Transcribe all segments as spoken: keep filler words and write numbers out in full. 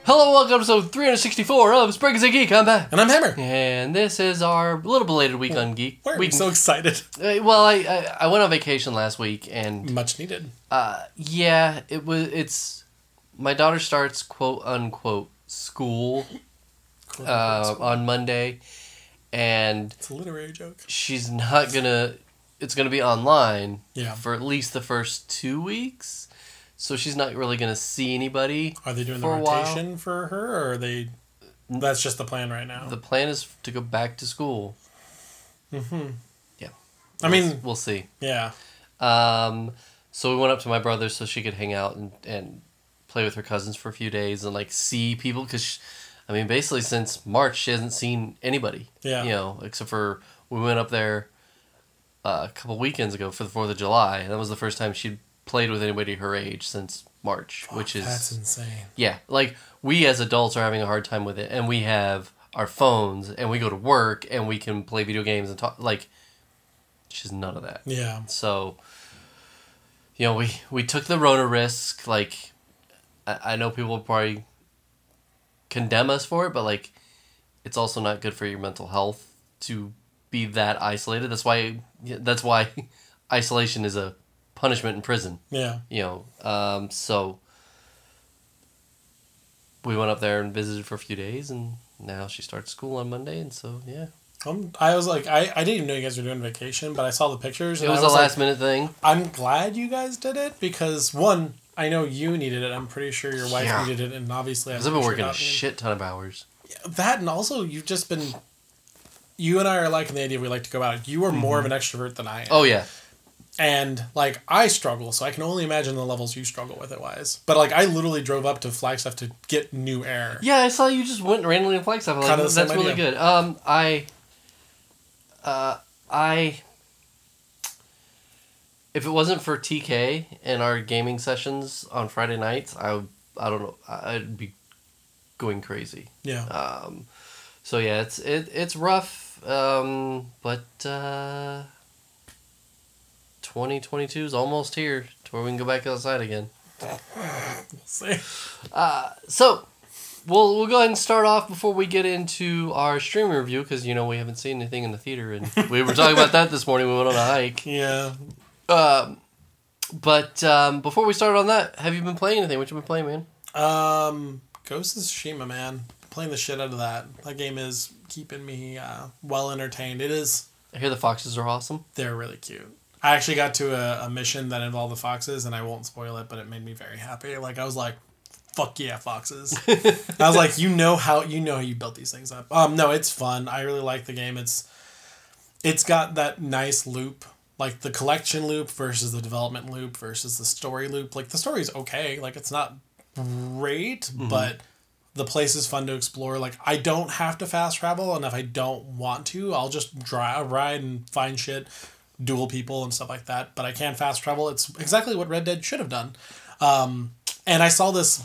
Hello, welcome to episode three sixty-four of Sprinkles and Geek. I'm back. And I'm Hammer. And this is our little belated week on Geek. Why are we we so excited? Uh, well, I, I I went on vacation last week and... Much needed. Uh, yeah, it was, it's... My daughter starts, quote, unquote, school uh, on Monday. And... It's a literary joke. She's not gonna... It's gonna be online yeah. for at least the first two weeks. So she's not really going to see anybody. Are they doing the for rotation for her, or are they... That's just the plan right now? The plan is to go back to school. Mm-hmm. Yeah. I we'll, mean... We'll see. Yeah. Um, so we went up to my brother's so she could hang out and, and play with her cousins for a few days and, like, see people. Because, I mean, basically since March, she hasn't seen anybody. Yeah. You know, except for we went up there uh, a couple weekends ago for the fourth of July. And that was the first time she'd played with anybody her age since March, oh, which is... That's insane. Yeah, like, we as adults are having a hard time with it, and we have our phones, and we go to work, and we can play video games and talk, like, she's none of that. Yeah. So, you know, we, we took the Rona risk, like, I, I know people will probably condemn us for it, but, like, it's also not good for your mental health to be that isolated. That's why, that's why isolation is a punishment in prison. Yeah. You know, um, so we went up there and visited for a few days, and now she starts school on Monday, and so, yeah. Um, I was like, I, I didn't even know you guys were doing vacation, but I saw the pictures. It and was I was a last like, minute thing. I'm glad you guys did it, because, one, I know you needed it. I'm pretty sure your wife Yeah. needed it, and obviously... Because I've been working a shit ton of hours. That, and also, you've just been... You and I are liking the idea we like to go out. You are more mm-hmm. of an extrovert than I am. Oh, yeah. And, like, I struggle, so I can only imagine the levels you struggle with it wise. But, like, I literally drove up to Flagstaff to get new air. Yeah, I saw you just went randomly to Flagstaff. I'm like, Kinda the that's same really idea. good. Um, I... Uh, I... If it wasn't for T K and our gaming sessions on Friday nights, I would, I don't know, I'd be going crazy. Yeah. Um, so yeah, it's it it's rough, um, but uh, twenty twenty-two is almost here to where we can go back outside again. We'll see. Uh, so we'll we'll go ahead and start off before we get into our stream review because you know we haven't seen anything in the theater and we were talking about that this morning. We went on a hike. Yeah. Um, but um, before we start on that, have you been playing anything? What you been playing, man? Um, Ghost of Tsushima, man. Playing the shit out of that. That game is keeping me uh, well entertained. It is. I hear the foxes are awesome. They're really cute. I actually got to a, a mission that involved the foxes, and I won't spoil it, but it made me very happy. Like, I was like, fuck yeah, foxes. I was like, you know how you know how you built these things up. Um, no, it's fun. I really like the game. It's It's got that nice loop. Like, the collection loop versus the development loop versus the story loop. Like, the story's okay. Like, it's not great, mm-hmm. but the place is fun to explore. Like, I don't have to fast travel, and if I don't want to, I'll just drive, ride and find shit, duel people and stuff like that. But I can fast travel. It's exactly what Red Dead should have done. Um, and I saw this...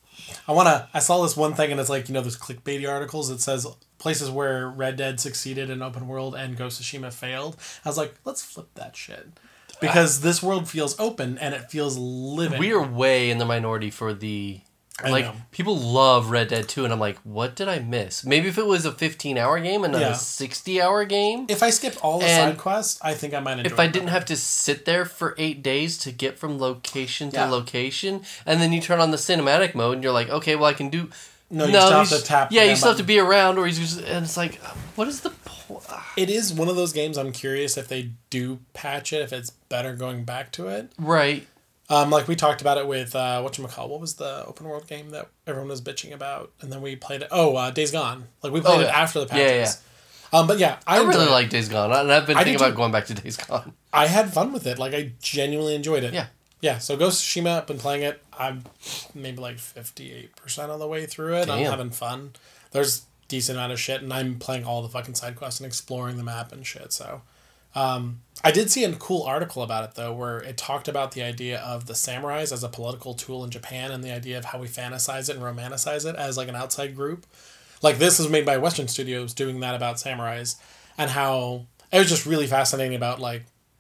I want to... I saw this one thing, and it's like, you know, those clickbaity articles that says... places where Red Dead succeeded in open world and Ghost of Tsushima failed. I was like, let's flip that shit. Because this world feels open and it feels living. We are way in the minority for the... I like, know. people love Red Dead two, and I'm like, what did I miss? Maybe if it was a fifteen-hour game and not Yeah. a sixty-hour game. If I skipped all the And side quests, I think I might enjoy it. If I didn't have to sit there for eight days to get from location to Yeah. location, and then you turn on the cinematic mode, and you're like, okay, well, I can do... No, you still have you to tap Yeah, the you still have to button. be around, or he's just... And it's like, what is the point? It is one of those games I'm curious if they do patch it, if it's better going back to it. Right. Um, like we talked about it with, uh, whatchamacall, what was the open world game that everyone was bitching about? And then we played it, oh, uh, Days Gone. Like we played Oh, it yeah. after the Yeah, patches. Yeah, Um, but yeah, I, I really enjoyed it. like Days Gone, and I've been I thinking do about too. going back to Days Gone. I had fun with it. Like, I genuinely enjoyed it. Yeah. Yeah, so Ghost of Tsushima, I've been playing it. I'm maybe like fifty-eight percent of the way through it. Damn. I'm having fun. There's decent amount of shit, and I'm playing all the fucking side quests and exploring the map and shit, so... Um, I did see a cool article about it, though, where it talked about the idea of the samurais as a political tool in Japan and the idea of how we fantasize it and romanticize it as, like, an outside group. Like, this was made by Western Studios doing that about samurais, and how... It was just really fascinating about, like,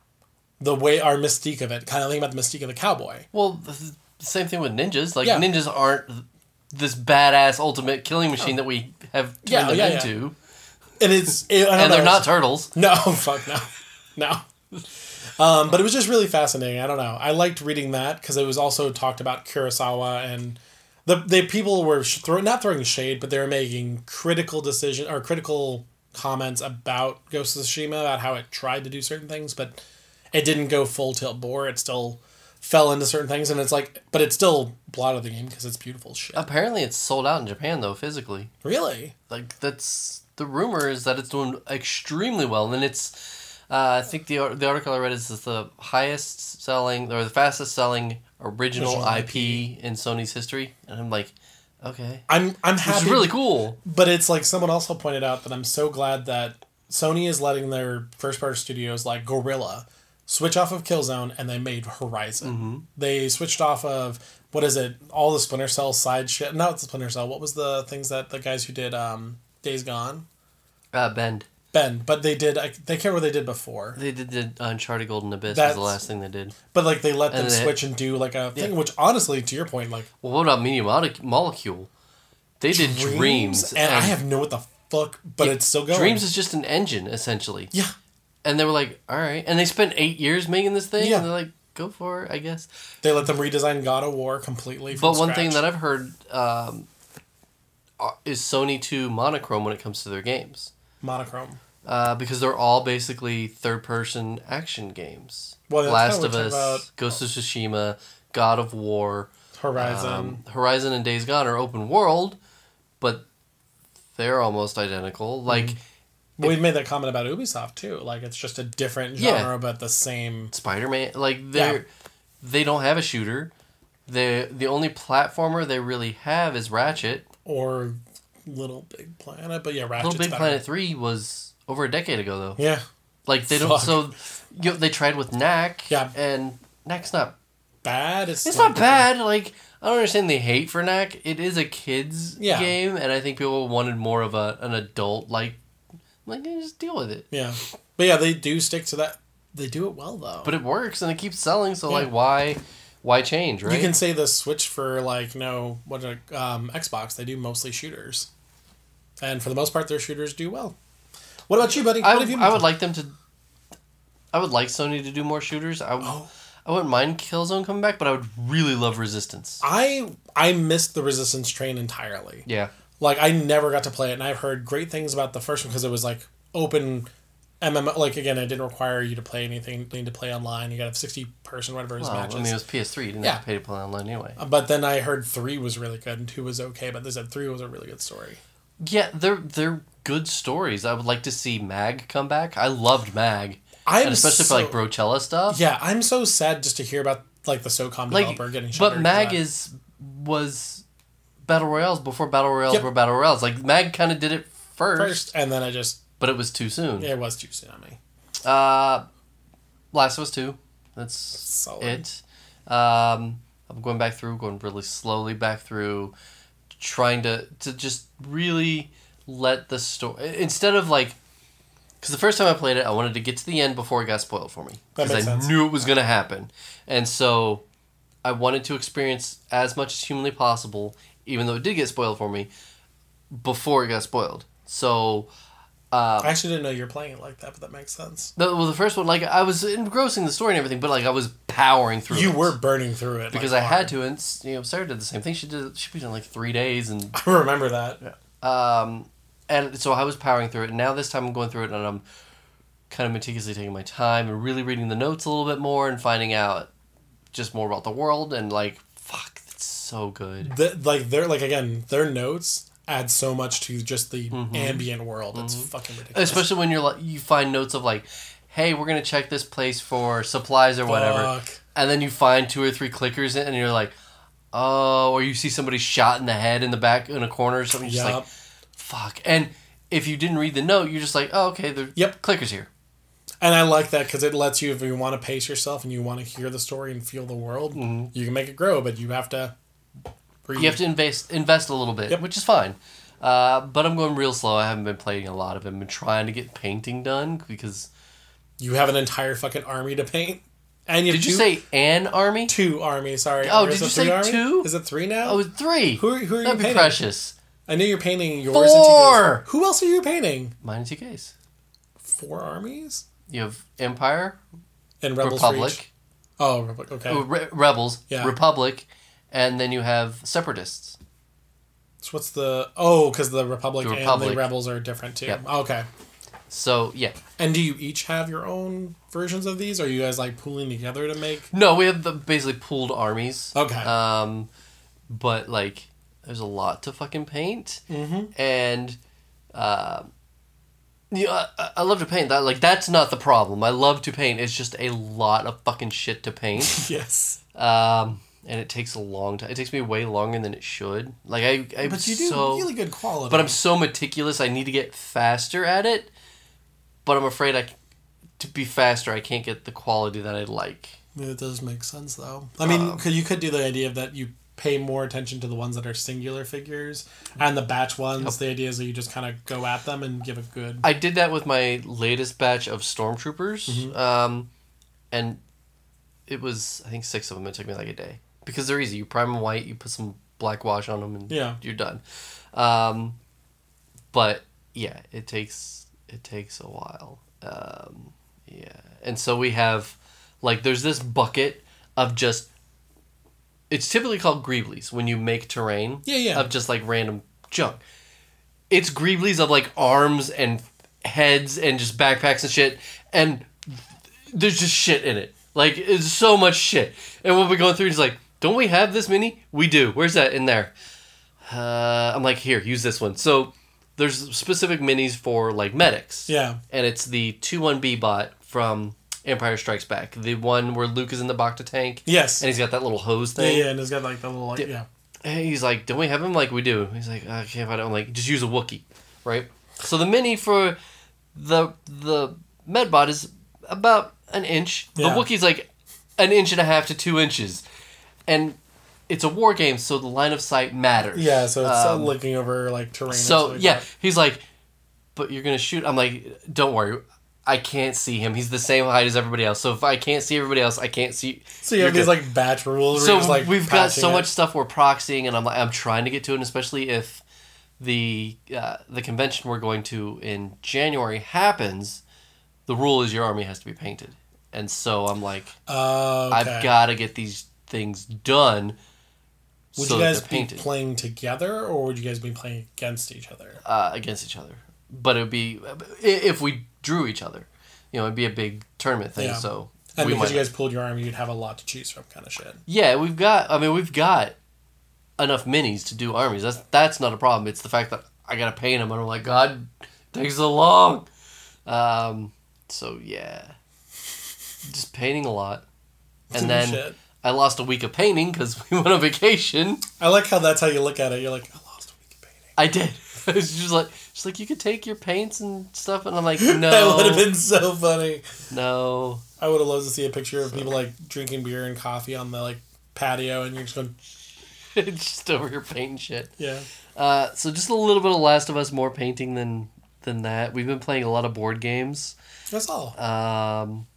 the way our mystique of it, kind of thinking about the mystique of the cowboy. Well, the same thing with ninjas. Like, Yeah. ninjas aren't this badass ultimate killing machine oh. that we have turned yeah, them yeah, into. Yeah. And it's it, and know, they're not turtles. No, fuck no, no. Um, but it was just really fascinating. I don't know. I liked reading that because it was also talked about Kurosawa and the the people were throw, not throwing shade, but they were making critical decision or critical comments about Ghost of Tsushima, about how it tried to do certain things, but it didn't go full tilt bore. It still fell into certain things, and it's like, but it's still blotted the game because it's beautiful shit. Apparently, it's sold out in Japan though physically. Really? Like that's the rumor is that it's doing extremely well, and it's. Uh, I think the the article I read is the highest selling or the fastest selling original, original I P in Sony's history, and I'm like, okay, I'm I'm happy. It's really cool, but it's like someone also pointed out that I'm so glad that Sony is letting their first party studios like Guerrilla switch off of Killzone, and they made Horizon. Mm-hmm. They switched off of what is it? All the Splinter Cell side shit. No, it's the Splinter Cell. What was the things that the guys who did um, Days Gone? Uh, Bend. Bend, but they did. I, they can't remember what they did before. They did the Uncharted Golden Abyss. That's, was the last thing they did. But like they let them and they, switch and do like a thing, yeah. which honestly, to your point, like. Well, what about Media Molecule? They did Dreams, Dreams and, and I have no what the fuck, but it, it's still going. Dreams is just an engine essentially. Yeah. And they were like, all right, and they spent eight years making this thing. Yeah. And they're like, go for it, I guess. They let them redesign God of War completely. From but one scratch. thing that I've heard um, is Sony to monochrome when it comes to their games. Monochrome. Uh, because they're all basically third-person action games. Well, that's Last of Us, about... Ghost of Tsushima, God of War, Horizon. Um, Horizon and Days Gone are open world, but they're almost identical. Like, mm. well, we've made that comment about Ubisoft too. Like, it's just a different genre, yeah. but the same. Spider-Man, like they yeah. they don't have a shooter. They the only platformer they really have is Ratchet or Little Big Planet, but yeah, Ratchet's Little Big better. Planet three was. Over a decade ago, though. Yeah. Like, they don't... Fuck. So, you know, they tried with Knack. Yeah. And Knack's not... Bad? It's, it's like, not bad. Like, I don't understand the hate for Knack. It is a kid's yeah. game, and I think people wanted more of a an adult, like... Like, just deal with it. Yeah. But yeah, they do stick to that. They do it well, though. But it works, and it keeps selling, so, yeah. like, why... Why change, right? You can say the Switch for, like, you know, what, um, Xbox, they do mostly shooters. And for the most part, their shooters do well. What about you, buddy? I, what have you been I would like them to... I would like Sony to do more shooters. I, oh. I wouldn't mind Killzone coming back, but I would really love Resistance. I I missed the Resistance train entirely. Yeah. Like, I never got to play it, and I've heard great things about the first one because it was, like, open M M O. Like, again, it didn't require you to play anything. You need to play online. You got to have sixty-person, whatever his well, matches. I mean, it was P S three. You didn't yeah. have to pay to play online anyway. But then I heard three was really good, and two was okay, but they said three was a really good story. Yeah, they're they're good stories. I would like to see Mag come back. I loved Mag. I'm and especially so, for like Brochella stuff. Yeah, I'm so sad just to hear about like the SOCOM developer like, getting shut. But Mag is was Battle Royales before Battle Royales yep. were Battle Royales. Like Mag kind of did it first, first, and then I just. But it was too soon. Yeah, it was too soon on me. Uh, Last of Us two. That's Solid. it. Um, I'm going back through, going really slowly back through, trying to to just really let the story instead of like. Because the first time I played it, I wanted to get to the end before it got spoiled for me. Because I sense. knew it was going to happen. And so I wanted to experience as much as humanly possible, even though it did get spoiled for me, before it got spoiled. So... Um, I actually didn't know you were playing it like that, but that makes sense. The, well, the first one, like, I was engrossing the story and everything, but, like, I was powering through you it. You were burning through it. Because like, I hard. had to, and, you know, Sarah did the same thing. She did she beat it in, like, three days. and I remember that. Yeah. Um, and so I was powering through it, and now this time I'm going through it, and I'm kind of meticulously taking my time and really reading the notes a little bit more and finding out just more about the world, and, like, fuck, it's so good. The, like, they're, like, again, their notes... add so much to just the mm-hmm. ambient world. It's mm-hmm. fucking ridiculous. Especially when you're like, you find notes of like, hey, we're gonna check this place for supplies or Fuck. whatever, and then you find two or three clickers in, and you're like, oh, or you see somebody shot in the head in the back in a corner or something. You're yep. just like, fuck. And if you didn't read the note, you're just like, oh, okay, the yep. clickers here. And I like that because it lets you, if you want to pace yourself and you want to hear the story and feel the world, mm-hmm. you can make it grow, but you have to. Read. You have to invest invest a little bit, yep. which is fine. Uh, but I'm going real slow. I haven't been playing a lot of it. I've been trying to get painting done because... You have an entire fucking army to paint? And you have Did you two, say an army? two armies? Sorry. Oh, Or is did it you three say army? two? Is it three now? Oh, three. Who are, who are you That'd be painting? precious. I know you're painting yours. Four. And T K's. Who else are you painting? Mine and T K's. Four armies You have Empire, and Rebels for each? Republic, Oh, Republic. Okay. oh, Re- Rebels, Yeah. Republic, and then you have Separatists. So what's the... Oh, because the Republic, The and Republic. the Rebels are different too. Yep. Okay. So, yeah. And do you each have your own versions of these? Or are you guys like pooling together to make... No, we have the basically pooled armies. Okay. Um, but, like, there's a lot to fucking paint. Mm-hmm. And, uh, you know, I, I love to paint. That Like, that's not the problem. I love to paint. It's just a lot of fucking shit to paint. Yes. Um... And it takes a long time. It takes me way longer than it should. Like I, I'm But you do so, really good quality. But I'm so meticulous. I need to get faster at it. But I'm afraid I, c- to be faster, I can't get the quality that I like. It does make sense, though. I mean, Um, cause you could do the idea of that you pay more attention to the ones that are singular figures, and the batch ones, Yep. the idea is that you just kind of go at them and give a good... I did that with my latest batch of Stormtroopers. Mhm. Um, and it was, I think, six of them. It took me like a day. Because they're easy. You prime them white, you put some black wash on them, and Yeah. you're done. Um, but, yeah, it takes it takes a while. Um, yeah. And so we have, like, there's this bucket of just... It's typically called Greeblies when you make terrain. Yeah, yeah. Of just, like, random junk. It's Greeblies of, like, arms and heads and just backpacks and shit. And there's just shit in it. Like, it's so much shit. And we'll be going through, he's like, don't we have this mini? We do. Where's that in there? Uh, I'm like, here, use this one. So there's specific minis for, like, medics. Yeah. And it's the two one B bot from Empire Strikes Back. The one where Luke is in the Bacta tank. Yes. And he's got that little hose Yeah, thing. yeah, and it's got like the little, like, Yeah. yeah. And he's like, don't we have him? Like, we do. He's like, I can't find it. I'm like, just use a Wookiee, right? So the mini for the the Medbot is about an inch. Yeah. The Wookiee's like an inch and a half to two inches. And it's a war game, so the line of sight matters. Yeah, so it's uh, Um, looking over, like, terrain. and So, stuff like yeah, that. he's like, but you're going to shoot. I'm like, don't worry. I can't see him. He's the same height as everybody else. So if I can't see everybody else, I can't see... So you have you're these, good. like, batch rules where So you're just, like, we've got patching so it. much stuff we're proxying, and I'm like, I'm trying to get to it, and especially if the uh, the convention we're going to in January happens, the rule is your army has to be painted. And so I'm like, Uh, okay. I've got to get these things done. Would so you that guys they're be painted playing together, or would you guys be playing against each other? uh, against each other? But it would be if we drew each other, you know, it'd be a big tournament thing. Yeah. So And we because might you guys pulled your army, you'd have a lot to choose from, kind of shit. Yeah, we've got. I mean, we've got enough minis to do armies. That's that's not a problem. It's the fact that I gotta paint them, and I'm like, God, it takes so long. Um. So yeah, just painting a lot, and then Shit. I lost a week of painting because we went on vacation. I like how that's how you look at it. You're like, I lost a week of painting. I did. It's just like she's like, you could take your paints and stuff, and I'm like, That no, would have been so funny. no. I would have loved to see a picture of people like drinking beer and coffee on the like patio, and you're just going, It's just over here painting shit. yeah. Uh, so just a little bit of Last of Us, more painting than than that. We've been playing a lot of board games. That's all. Um,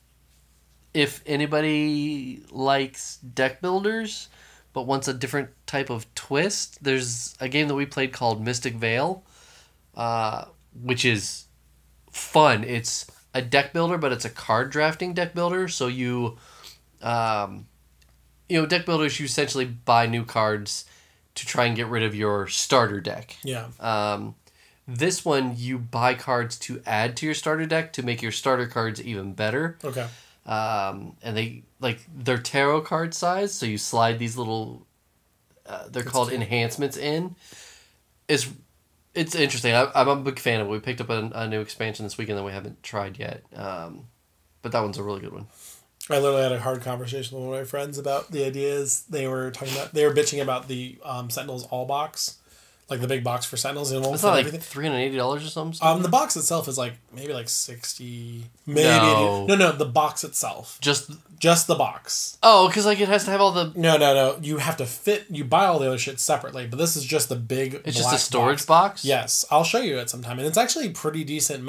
if anybody likes deck builders, but wants a different type of twist, there's a game that we played called Mystic Vale, uh, which is fun. It's a deck builder, but it's a card drafting deck builder. So you, um, you know, deck builders, you essentially buy new cards to try and get rid of your starter deck. Yeah. Um, this one, you buy cards to add to your starter deck to make your starter cards even better. Okay. Um, and they, like, they're tarot card size, so you slide these little, uh, they're That's called cute. enhancements in. It's, it's interesting. I, I'm a big fan of it. We picked up a, a new expansion this weekend that we haven't tried yet. Um, but that one's a really good one. I literally had a hard conversation with one of my friends about the ideas. They were talking about, they were bitching about the um, Sentinels All box, like the big box for Sentinels. And It's not like three hundred eighty dollars or something? Um, the box itself is like maybe like sixty, maybe No. eighty. No, no, the box itself, Just, just the box. oh, because, like, it has to have all the, No, no, no. You have to fit. You buy all the other shit separately, but this is just the big. it's just a black storage box. box? Yes, I'll show you it sometime, and it's actually a pretty decent make.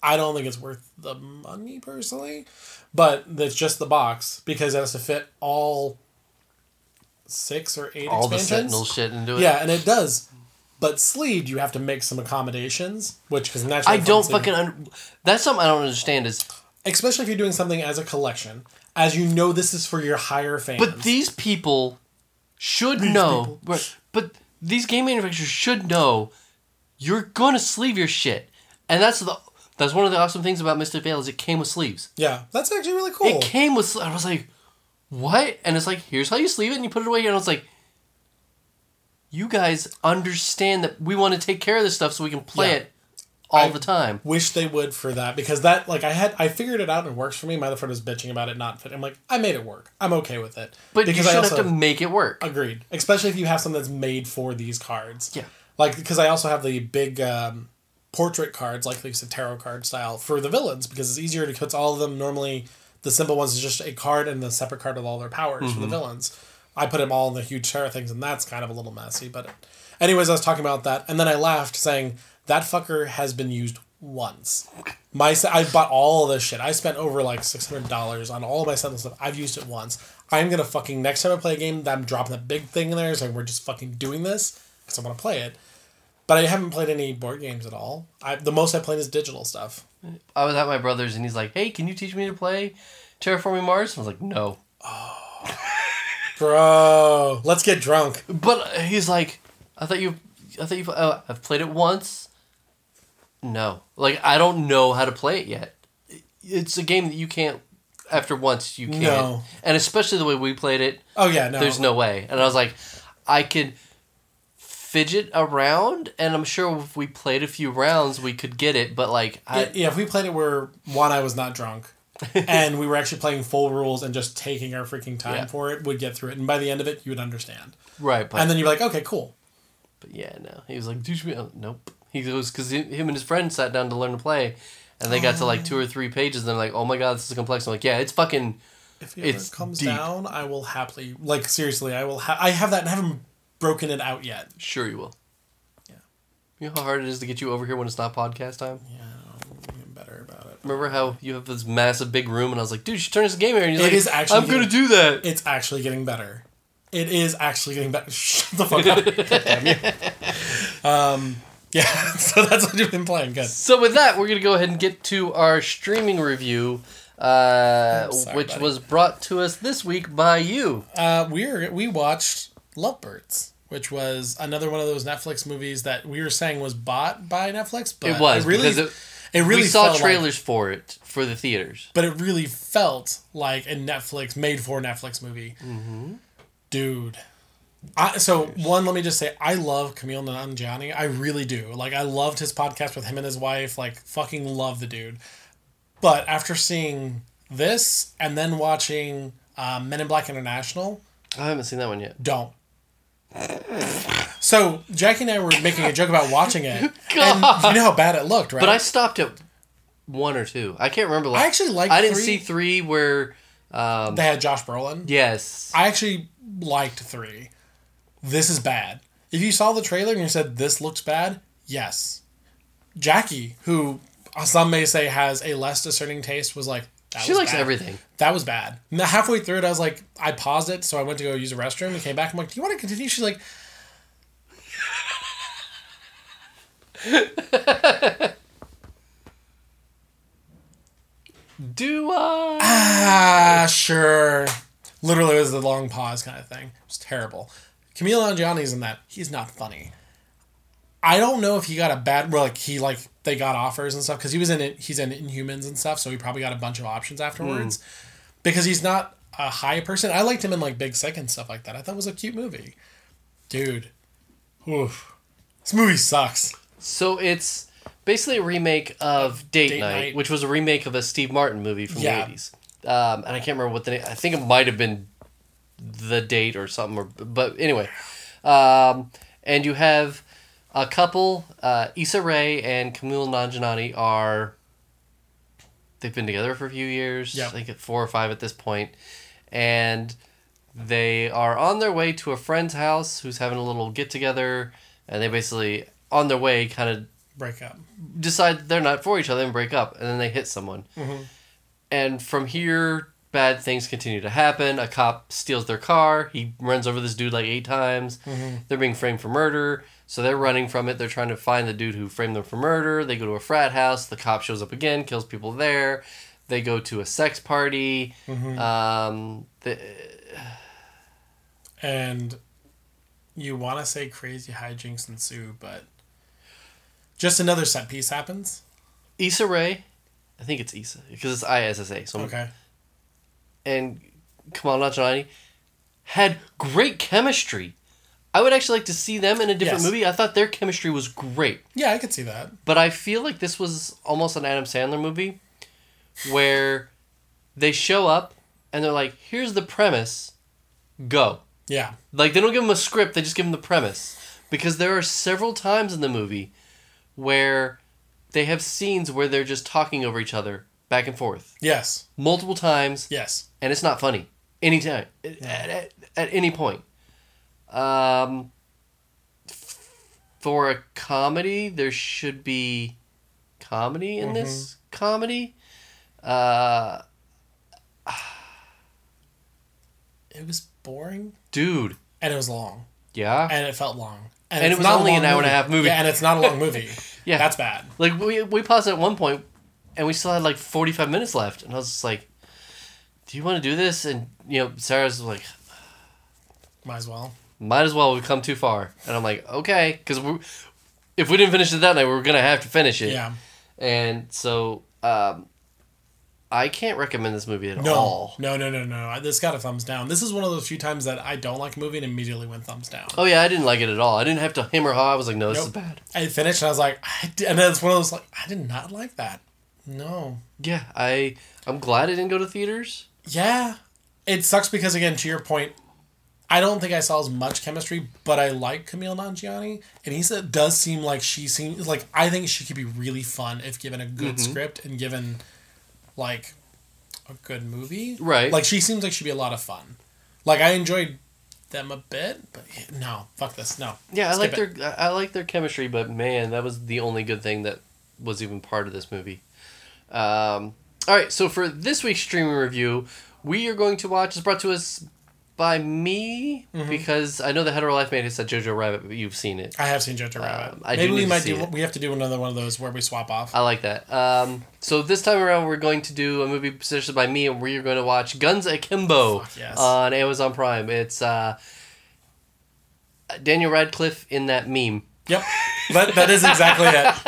I don't think it's worth the money personally, but it's just the box because it has to fit all six or eight all expansions. the Sentinel shit into it. Yeah, and it does. But sleeved, you have to make some accommodations, which because naturally I don't fucking. Un- that's something I don't understand. Is especially if you're doing something as a collection, as you know, this is for your higher fans. but these people should These know. people. Right, but these game manufacturers should know you're gonna sleeve your shit, and that's the that's one of the awesome things about Mystic Vale is it came with sleeves. Yeah, that's actually really cool. It came with. I was like, what? And it's like, here's how you sleeve it, and you put it away. And I was like, you guys understand that we want to take care of this stuff so we can play Yeah. it all I the time. Wish they would for that because that like I had I figured it out and it works for me. My other friend was bitching about it not fit. I'm like I made it work. I'm okay with it. But because you I should also, have to make it work. agreed, especially if you have something that's made for these cards. Yeah. Like because I also have the big um, portrait cards like you said tarot card style for the villains because it's easier to put all of them. Normally the simple ones is just a card and the separate card with all their powers Mm-hmm. for the villains. I put them all in the huge tarot things and that's kind of a little messy. But anyways, I was talking about that and then I laughed saying that fucker has been used once. My I bought all of this shit. I spent over like six hundred dollars on all of my Sentinel stuff. I've used it once. I'm gonna fucking next time I play a game, I'm dropping that big thing in there. So we're just fucking doing this because I want to play it. But I haven't played any board games at all. I the most I played is digital stuff. I was at my brother's and he's like, "Hey, can you teach me to play Terraforming Mars?" I was like, "No." Bro, let's get drunk. But he's like, "I thought you, I thought you, uh, I've played it once." No, like I don't know how to play it yet. It's a game that you can't. After once, you can't. No. And especially the way we played it. Oh yeah, no. There's no way. And I was like, I could fidget around, and I'm sure if we played a few rounds, we could get it. But like, I, yeah, yeah, if we played it where one, I was not drunk, and we were actually playing full rules and just taking our freaking time Yeah. for it, would get through it. And by the end of it, you would understand. right? But, And then you're like, okay, cool. but yeah, no. He was like, "Teach me." Oh, nope. He goes because him and his friend sat down to learn to play, and they got to like two or three pages, and they're like, "Oh my god, this is complex." I'm like, "Yeah, it's fucking." If it ever It's comes deep. down, I will happily like seriously. I will. Ha- I have that and haven't broken it out yet. Sure, you will. Yeah. You know how hard it is to get you over here when it's not podcast time. Yeah, I'm getting better about it. Remember how you have this massive big room, and I was like, "Dude, you should turn this game here." And he's It like, is actually "I'm gonna getting- do that." It's actually getting better. It is actually getting better. Shut the fuck up. God damn you. Um. Yeah. So that's what you've been playing. Good. So with that, we're gonna go ahead and get to our streaming review, uh, sorry, which buddy. was brought to us this week by you. Uh, we're we watched Lovebirds, which was another one of those Netflix movies that we were saying was bought by Netflix, but It was really because it, it really we saw felt trailers like, for it for the theaters. but it really felt like a Netflix made for Netflix movie. Mm-hmm. Dude. I, so one, let me just say, I love Camille Nanjiani. I really do. Like, I loved his podcast with him and his wife. Like, fucking love the dude. But after seeing this and then watching um, Men in Black International, I haven't seen that one yet. don't. So Jackie and I were making a joke about watching it, and you know how bad it looked, right? But I stopped at one or two. I can't remember. I actually liked I didn't three. see three where. Um, They had Josh Brolin. yes. I actually liked three. This is bad. If you saw the trailer and you said this looks bad, yes. Jackie, who some may say has a less discerning taste, was like, that She was likes bad. everything. That was bad. Now, halfway through it, I was like, I paused it, so I went to go use the restroom and came back. I'm like, do you want to continue? She's like, Do I? ah, sure. Literally, it was the long pause kind of thing. It was terrible. Camille Nanjiani's in that. He's not funny. I don't know if he got a bad, well, like he like they got offers and stuff because he was in it. He's in Inhumans and stuff, so he probably got a bunch of options afterwards. Mm. Because he's not a high person. I liked him in like Big Sick and stuff like that. I thought it was a cute movie, dude. Oof. This movie sucks. So it's basically a remake of Date, Date Night, Night. which was a remake of a Steve Martin movie from Yeah. the eighties. Um, and I can't remember what the name. I think it might have been The Date or something. Or, but anyway, um, and you have a couple. Uh, Issa Rae and Camille Nanjiani are. They've been together for a few years. Yep. I think at four or five at this point, and they are on their way to a friend's house who's having a little get together, and they basically on their way kind of break up. decide they're not for each other and break up, and then they hit someone. Mm-hmm. And from here, bad things continue to happen. A cop steals their car. He runs over this dude like eight times. Mm-hmm. They're being framed for murder, so they're running from it. They're trying to find the dude who framed them for murder. They go to a frat house. The cop shows up again, kills people there. They go to a sex party. Mm-hmm. Um, the, and you want to say crazy hijinks ensue, but just another set piece happens. Issa Rae, I think it's Issa because it's I S S A. So Okay. And Kamal Nanjiani had great chemistry. I would actually like to see them in a different Yes. movie. I thought their chemistry was great. Yeah, I could see that. But I feel like this was almost an Adam Sandler movie where they show up and they're like, here's the premise, go. Yeah. Like, they don't give them a script, they just give them the premise. Because there are several times in the movie where they have scenes where they're just talking over each other, back and forth. Yes. Multiple times. Yes. And it's not funny. Anytime. At, at, at any point. Um, for a comedy, there should be comedy in Mm-hmm. this comedy. Uh, It was boring. dude. And it was long. Yeah. And it felt long. And it's it was not a only long an hour and a half movie. Yeah, and it's not a long movie. Yeah. That's bad. Like, we, we paused at one point, and we still had like forty-five minutes left. And I was just like, do you want to do this? And, you know, Sarah's like, Might as well. might as well, we've come too far. And I'm like, okay. Because if we didn't finish it that night, we were going to have to finish it. Yeah. And so, um, I can't recommend this movie at No. all. No, no, no, no. This got a thumbs down. This is one of those few times that I don't like a movie and immediately went thumbs down. Oh, yeah, I didn't like it at all. I didn't have to hem or haw. I was like, no, this Nope. is bad. I finished and I was like, I did, and then it's one of those like, I did not like that. No. Yeah, I, I'm glad I didn't go to theaters. Yeah. It sucks because, again, to your point, I don't think I saw as much chemistry, but I like Camille Nanjiani, and he said does seem like she seems like I think she could be really fun if given a good Mm-hmm. script and given like a good movie. Right. Like she seems like she'd be a lot of fun. Like I enjoyed them a bit, but no, fuck this, no. Yeah, I Skip like it. their I I like their chemistry, but man, that was the only good thing that was even part of this movie. Um, all right, so for this week's streaming review, we are going to watch. It's brought to us by me Mm-hmm. because I know the Hetero Life Mate has said Jojo Rabbit, but you've seen it. I have seen Jojo Rabbit. I do Maybe we need to might see do. it. We have to do another one of those where we swap off. I like that. Um, so this time around, we're going to do a movie suggested by me, and we're going to watch Guns Akimbo Fuck yes. on Amazon Prime. It's uh, Daniel Radcliffe in that meme. Yep, that that is exactly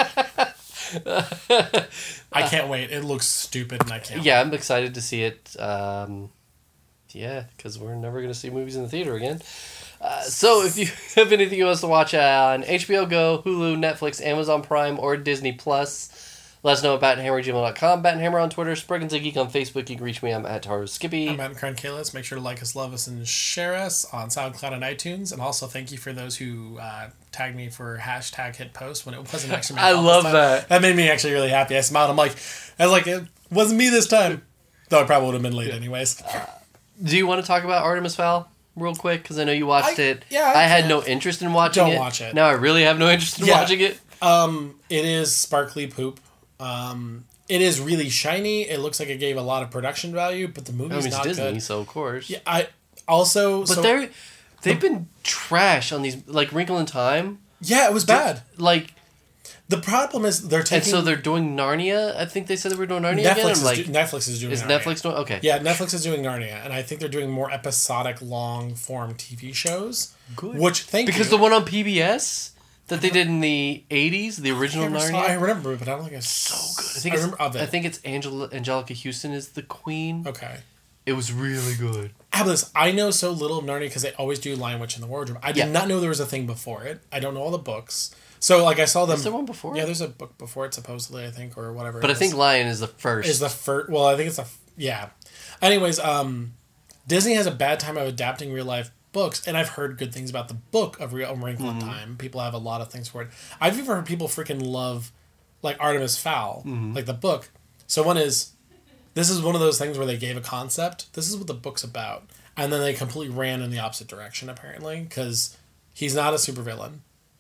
it. I can't wait. It looks stupid, and I can't. Yeah, I'm excited to see it. Um, yeah, because we're never going to see movies in the theater again. Uh, so if you have anything you want us to watch on H B O Go, Hulu, Netflix, Amazon Prime, or Disney Plus, let us know at bat and hammer at gmail dot com. Bat and Hammer on Twitter, Spriggins a Geek on Facebook. You can reach me. I'm at Taro Skippy. I'm Matt Karen Kalis. Make sure to like us, love us, and share us on SoundCloud and iTunes. And also thank you for those who uh, tagged me for hashtag hit post when it wasn't actually my I fault love this time. that. That made me actually really happy. I smiled. I'm like, I was like, it wasn't me this time. Though I probably would have been late anyways. Do you want to talk about Artemis Fowl real quick? Because I know you watched I- it. yeah, I I had can. no interest in watching Don't it. watch it. Now I really have no interest in Yeah. watching it. Um, it is sparkly poop. Um, it is really shiny. It looks like it gave a lot of production value, but the I movie's mean, it's not Disney, good. so of course. Yeah, I also. But so, they're they've been trash on these, like Wrinkle in Time. yeah, it was bad. Like, The problem is they're taking. and so they're doing Narnia. I think they said they were doing Narnia again. Netflix I'm is, like, do, Netflix is doing. is Narnia. Netflix doing? Okay. Yeah, Netflix is doing Narnia, and I think they're doing more episodic, long form T V shows. Good. Which thank Because you. the one on P B S that they did in the eighties, the original I, never Narnia. saw, I remember it, but I don't think I so good. I think I it's, remember of it. I think it's Angela Angelica Houston is the queen. Okay. It was really good. Ablis, I know so little of Narnia because they always do Lion Witch in the Wardrobe. I did Yeah. not know there was a thing before it. I don't know all the books. So, like, I saw them. Is there one before? Yeah, it? there's a book before it, supposedly, I think, or whatever. But it I think is. Lion is the first. Is the first. Well, I think it's a. Yeah. Anyways, um, Disney has a bad time of adapting real life books, and I've heard good things about the book of Real Wrinkle in Mm-hmm. Time. People have a lot of things for it. I've even heard people freaking love, like, Artemis Fowl, Mm-hmm. like the book. So, one is. This is one of those things where they gave a concept. This is what the book's about. And then they completely ran in the opposite direction, apparently, because he's not a supervillain.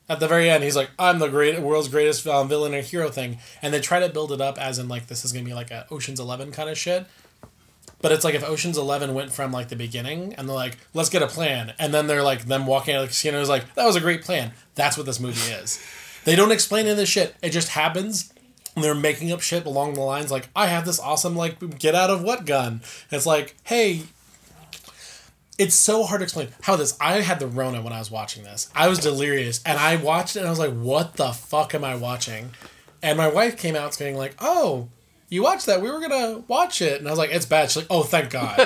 At the very end, he's like, "I'm the great world's greatest um, villain and hero thing," and they try to build it up as in like this is gonna be like a Ocean's Eleven kind of shit. But it's like if Ocean's Eleven went from like the beginning and they're like, "Let's get a plan," and then they're like them walking out of the casino is like, "That was a great plan." That's what this movie is. They don't explain any of this shit. It just happens. And they're making up shit along the lines like, "I have this awesome like get out of what gun." And it's like, hey. It's so hard to explain. How this? I had the Rona when I was watching this. I was delirious, and I watched it, and I was like, "What the fuck am I watching?" And my wife came out saying like, "Oh, you watched that? We were gonna watch it." And I was like, "It's bad." She's like, "Oh, thank God."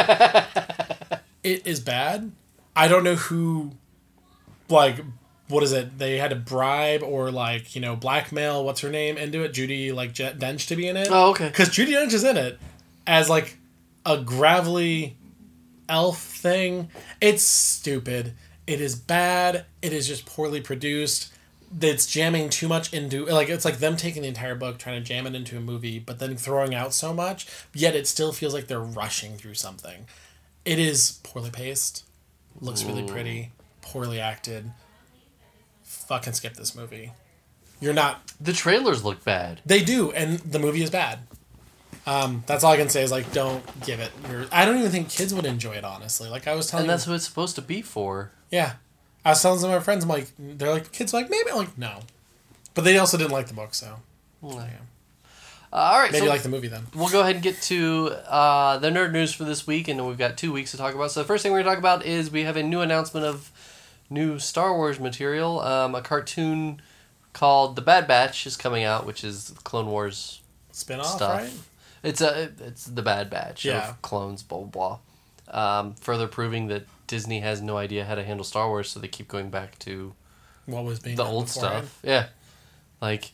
It is bad. I don't know who, like, what is it? They had to bribe or like you know blackmail. What's her name into it? Judy like Dench to be in it. Oh, okay. Because Judy Dench is in it as like a gravelly elf thing. It's stupid. It is bad. It is just poorly produced. It's jamming too much into like it's like them taking the entire book trying to jam it into a movie but then throwing out so much, yet it still feels like they're rushing through something. It is poorly paced, looks really pretty, poorly acted. Fucking skip this movie. You're not. The trailers look bad. They do, and the movie is bad. Um, that's all I can say is like, don't give it. Your, I don't even think kids would enjoy it, honestly. Like I was telling, And that's you, what it's supposed to be for. Yeah, I was telling some of my friends, I'm like, they're like, kids are like maybe, I'm like no, but they also didn't like the book, so Mm. yeah. Uh, all right, Maybe so like the movie then. we'll go ahead and get to uh, the nerd news for this week, and then we've got two weeks to talk about. So the first thing we're going to talk about is we have a new announcement of new Star Wars material. Um, a cartoon called The Bad Batch is coming out, which is Clone Wars Spin-off, stuff. right? It's a it's the Bad Batch Yeah. of clones, blah blah blah. Um, further proving that Disney has no idea how to handle Star Wars, so they keep going back to What was being the done old beforehand. stuff. Yeah, like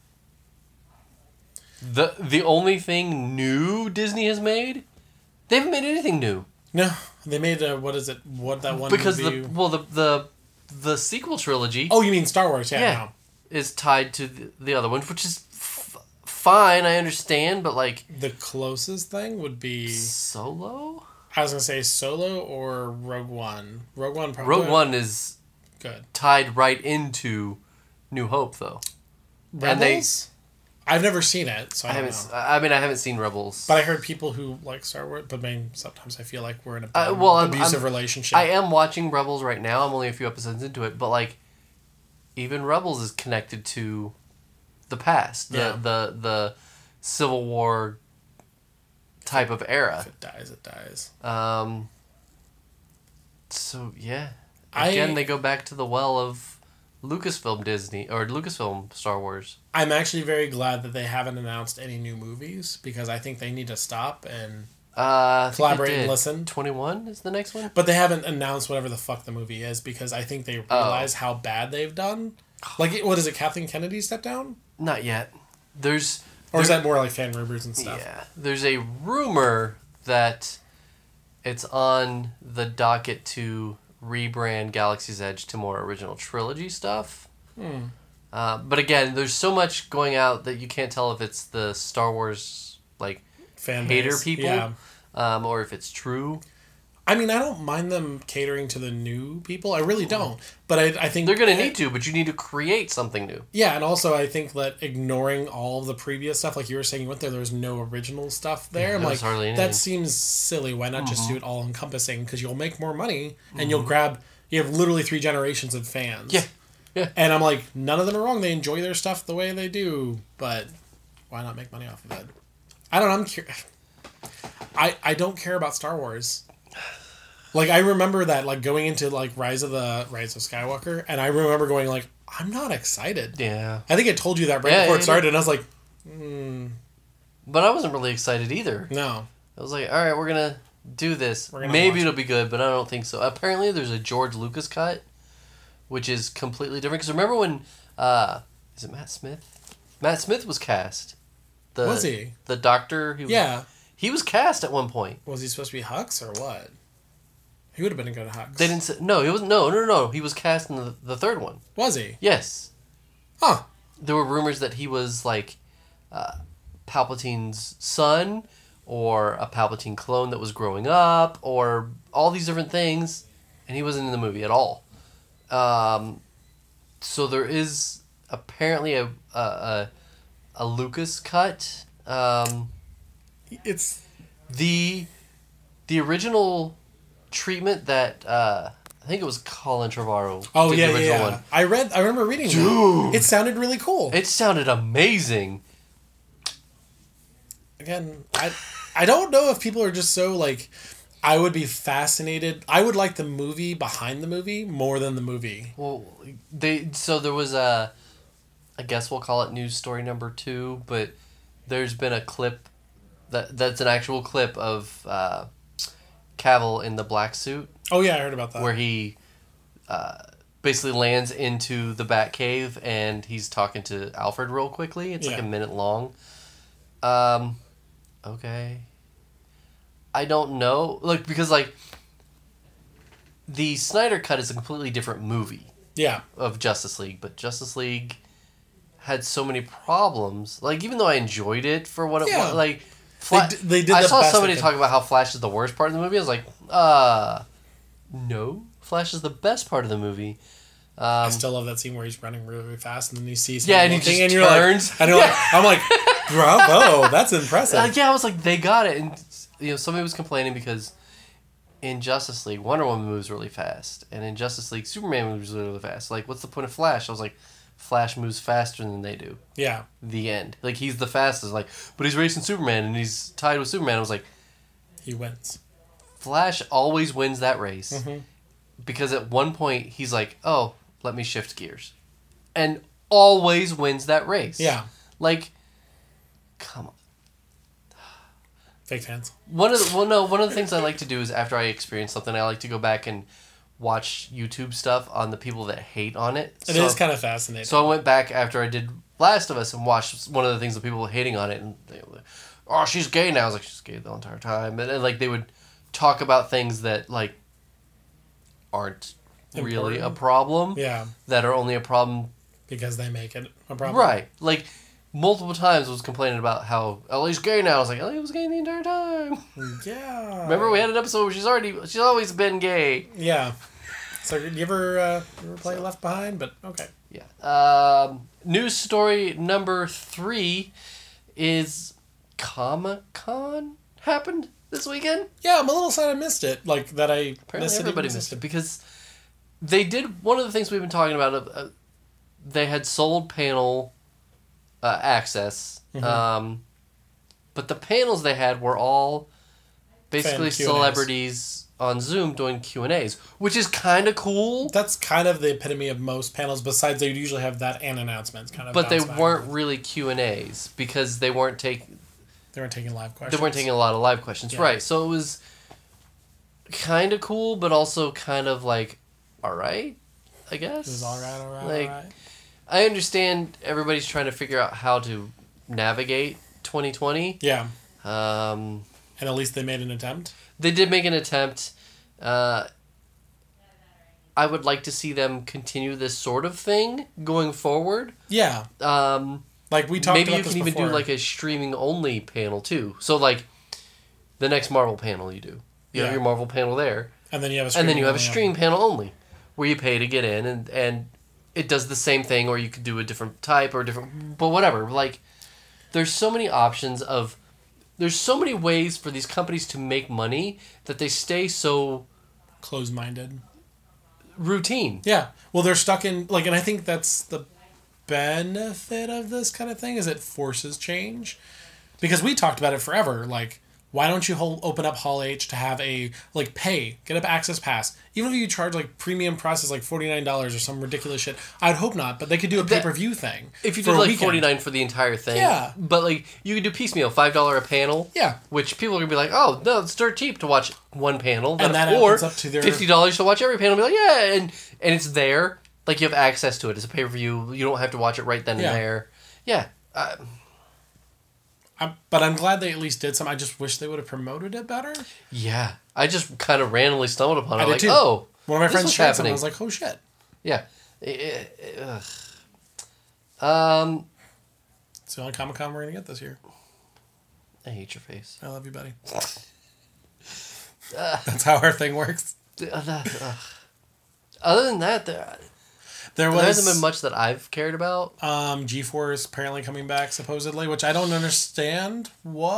the the only thing new Disney has made, they haven't made anything new No, they made a, what is it? What that one because movie? the well the the the sequel trilogy Oh, you mean Star Wars? Yeah. Yeah. No. is tied to the, the other one, which is f- fine. I understand, but like The closest thing would be Solo. I was gonna say Solo or Rogue One. Rogue One probably. Rogue One is Good. tied right into New Hope, though. And they- Rebels. I've never seen it, so I, I don't haven't. know. s- I mean, I haven't seen Rebels. But I heard people who like Star Wars, but I mean, sometimes I feel like we're in a Uh, bad, well, I'm- abusive I'm- relationship. I am watching Rebels right now. I'm only a few episodes into it, but like, even Rebels is connected to the past, the Yeah. the the Civil War type of If era. it dies, it dies. Um. So yeah, I- again they go back to the well of Lucasfilm Disney or Lucasfilm Star Wars. I'm actually very glad that they haven't announced any new movies because I think they need to stop and. Uh, I think they Collaborate and did. listen. twenty-one is the next one. But they haven't announced whatever the fuck the movie is because I think they Oh. realize how bad they've done. Like, what is it? Kathleen Kennedy stepped down, Not yet. There's or is there- that more like fan rumors and stuff? Yeah, there's a rumor that it's on the docket to rebrand Galaxy's Edge to more original trilogy stuff. Hmm. Uh, but again, there's so much going out that you can't tell if it's the Star Wars like Fan hater base. people, Yeah. um, or if it's true. I mean, I don't mind them catering to the new people. I really don't. But I, I think They're gonna need to, but you need to create something new. Yeah, and also I think that ignoring all of the previous stuff, like you were saying, you went there, there was no original stuff there. Yeah, I'm there like, was hardly anything. that seems silly. Why not just Mm-hmm. do it all encompassing? Because you'll make more money and you'll grab. You have literally three generations of fans. Yeah. Yeah. And I'm like, none of them are wrong. They enjoy their stuff the way they do, but why not make money off of it? I don't know. I'm curious. I I don't care about Star Wars. Like I remember that, like going into like Rise of the Rise of Skywalker, and I remember going like, I'm not excited. Yeah, I think I told you that right Yeah, before yeah, it started, and I was like, mm, but I wasn't really excited either. no. I was like, all right, we're gonna do this. We're gonna Maybe watch it'll be good, but I don't think so. Apparently, there's a George Lucas cut, which is completely different. Because remember when, uh, is it Matt Smith? Matt Smith was cast. The, Was he? The doctor who Yeah. he was cast at one point. Was he supposed to be Hux or what? He would have been a good Hux. They didn't say no. He was no no no no. He was cast in the the third one. Was he? Yes, Huh. there were rumors that he was like, uh, Palpatine's son, or a Palpatine clone that was growing up, or all these different things, and he wasn't in the movie at all. Um, so there is apparently a a a, a Lucas cut. Um, It's the the original treatment that uh, I think it was Colin Trevorrow. oh did yeah the yeah, original yeah. one. I read. I remember reading. Dude. That. It sounded really cool. It sounded amazing. Again, I I don't know if people are just so like. I would be fascinated. I would like the movie behind the movie more than the movie. Well, they so there was a, I guess we'll call it news story number two, but there's been a clip that that's an actual clip of uh, Cavill in the black suit Oh yeah, I heard about that. where he uh, basically lands into the Batcave and he's talking to Alfred real quickly. It's like Yeah. a minute long. Um, okay. I don't know, like because like the Snyder Cut is a completely different movie Yeah. of Justice League, but Justice League had so many problems. Like even though I enjoyed it for what it Yeah. was, like They d- they did I the saw best somebody they could. talk about how Flash is the worst part of the movie. I was like, uh, no, Flash is the best part of the movie. I Um, still love that scene where he's running really, really fast and then he sees Yeah, him and he looking, just and you're turns. like, and you're like, I'm like, bravo, that's impressive. Uh, yeah, I was like, they got it, and you know, somebody was complaining because in Justice League, Wonder Woman moves really fast, and in Justice League, Superman moves really, really fast. Like, what's the point of Flash? I was like, Flash moves faster than they do. Yeah, The end. Like, he's the fastest. Like, but he's racing Superman, and he's tied with Superman. I was like, he wins. Flash always wins that race Mhm. because at one point he's like, oh, let me shift gears, and always wins that race. Yeah, Like, come on. fake fans. One of the, well, no, one of the things I like to do is after I experience something, I like to go back and watch YouTube stuff on the people that hate on it. It so, is kind of fascinating. So I went back after I did Last of Us and watched one of the things that people were hating on it, and they were like, "Oh, she's gay now." I was like, "She's gay the entire time," and, and like they would talk about things that like aren't really a Important. problem, yeah, that are only a problem, because they make it a problem. right? Like. Multiple times was complaining about how Ellie's gay now. I was like, Ellie was gay the entire time. Yeah. Remember, we had an episode where she's already, she's always been gay. Yeah. So, you ever, uh, you ever play Left Behind? But, okay. Yeah. Um, news story number three is Comic-Con happened this weekend. Yeah, I'm a little sad I missed it. Like, that I Apparently missed it. everybody even missed it because they did, one of the things we've been talking about, uh, they had sold panel uh, access, Mhm. um, but the panels they had were all basically Fan Q and A's. celebrities on Zoom doing Q and A's, which is kind of cool. That's kind of the epitome of most panels, besides they usually have that and announcements kind of. But they bounce back weren't and forth. really Q and A's because they weren't taking They weren't taking live questions. they weren't taking a lot of live questions, Yeah. right? So it was kind of cool, but also kind of like, all right, I guess. It was all right, all right, Like, all right. I understand everybody's trying to figure out how to navigate twenty twenty. Yeah, Um, and at least they made an attempt. they did make an attempt. Uh, I would like to see them continue this sort of thing going forward. Yeah, Um, like we talked maybe about you this can even before. do like a streaming only panel too. So like the next Marvel panel you do. You have Yeah. your Marvel panel there. and then you have a And then you have a streaming stream panel only where you pay to get in and, and it does the same thing, or you could do a different type or different, but whatever. Like there's so many options of, there's so many ways for these companies to make money that they stay so closed-minded. routine. Yeah, well, they're stuck in like, and I think that's the benefit of this kind of thing is it forces change, because we talked about it forever. Like, why don't you hold, open up Hall H to have a like pay, get up access pass, even if you charge like premium prices like forty nine dollars or some ridiculous shit. I'd hope not, but they could do a That- pay per view thing. If you for did a like weekend. forty nine for the entire thing, Yeah. But like you could do piecemeal, five dollar a panel. Yeah. Which people are gonna be like, oh no, it's dirt cheap to watch one panel, And that or opens up to their- fifty dollars to watch every panel. Be like, yeah, and and it's there, like you have access to it. It's a pay per view. You don't have to watch it right then Yeah. and there. Yeah, uh, I'm, but I'm glad they at least did some. I just wish they would have promoted it better. yeah. I just kind of randomly stumbled upon it. I I'm did like, too. oh, One of my this friends was shared something. happening. I was like, oh shit. Yeah. Eh, eh, ugh. Um, It's the only Comic Con we're gonna get this year. I hate your face. I love you, buddy. That's how our thing works. Uh, that- ugh. Other than that, there. There was there hasn't been much that I've cared about. Um, GeForce apparently coming back supposedly, which I don't understand.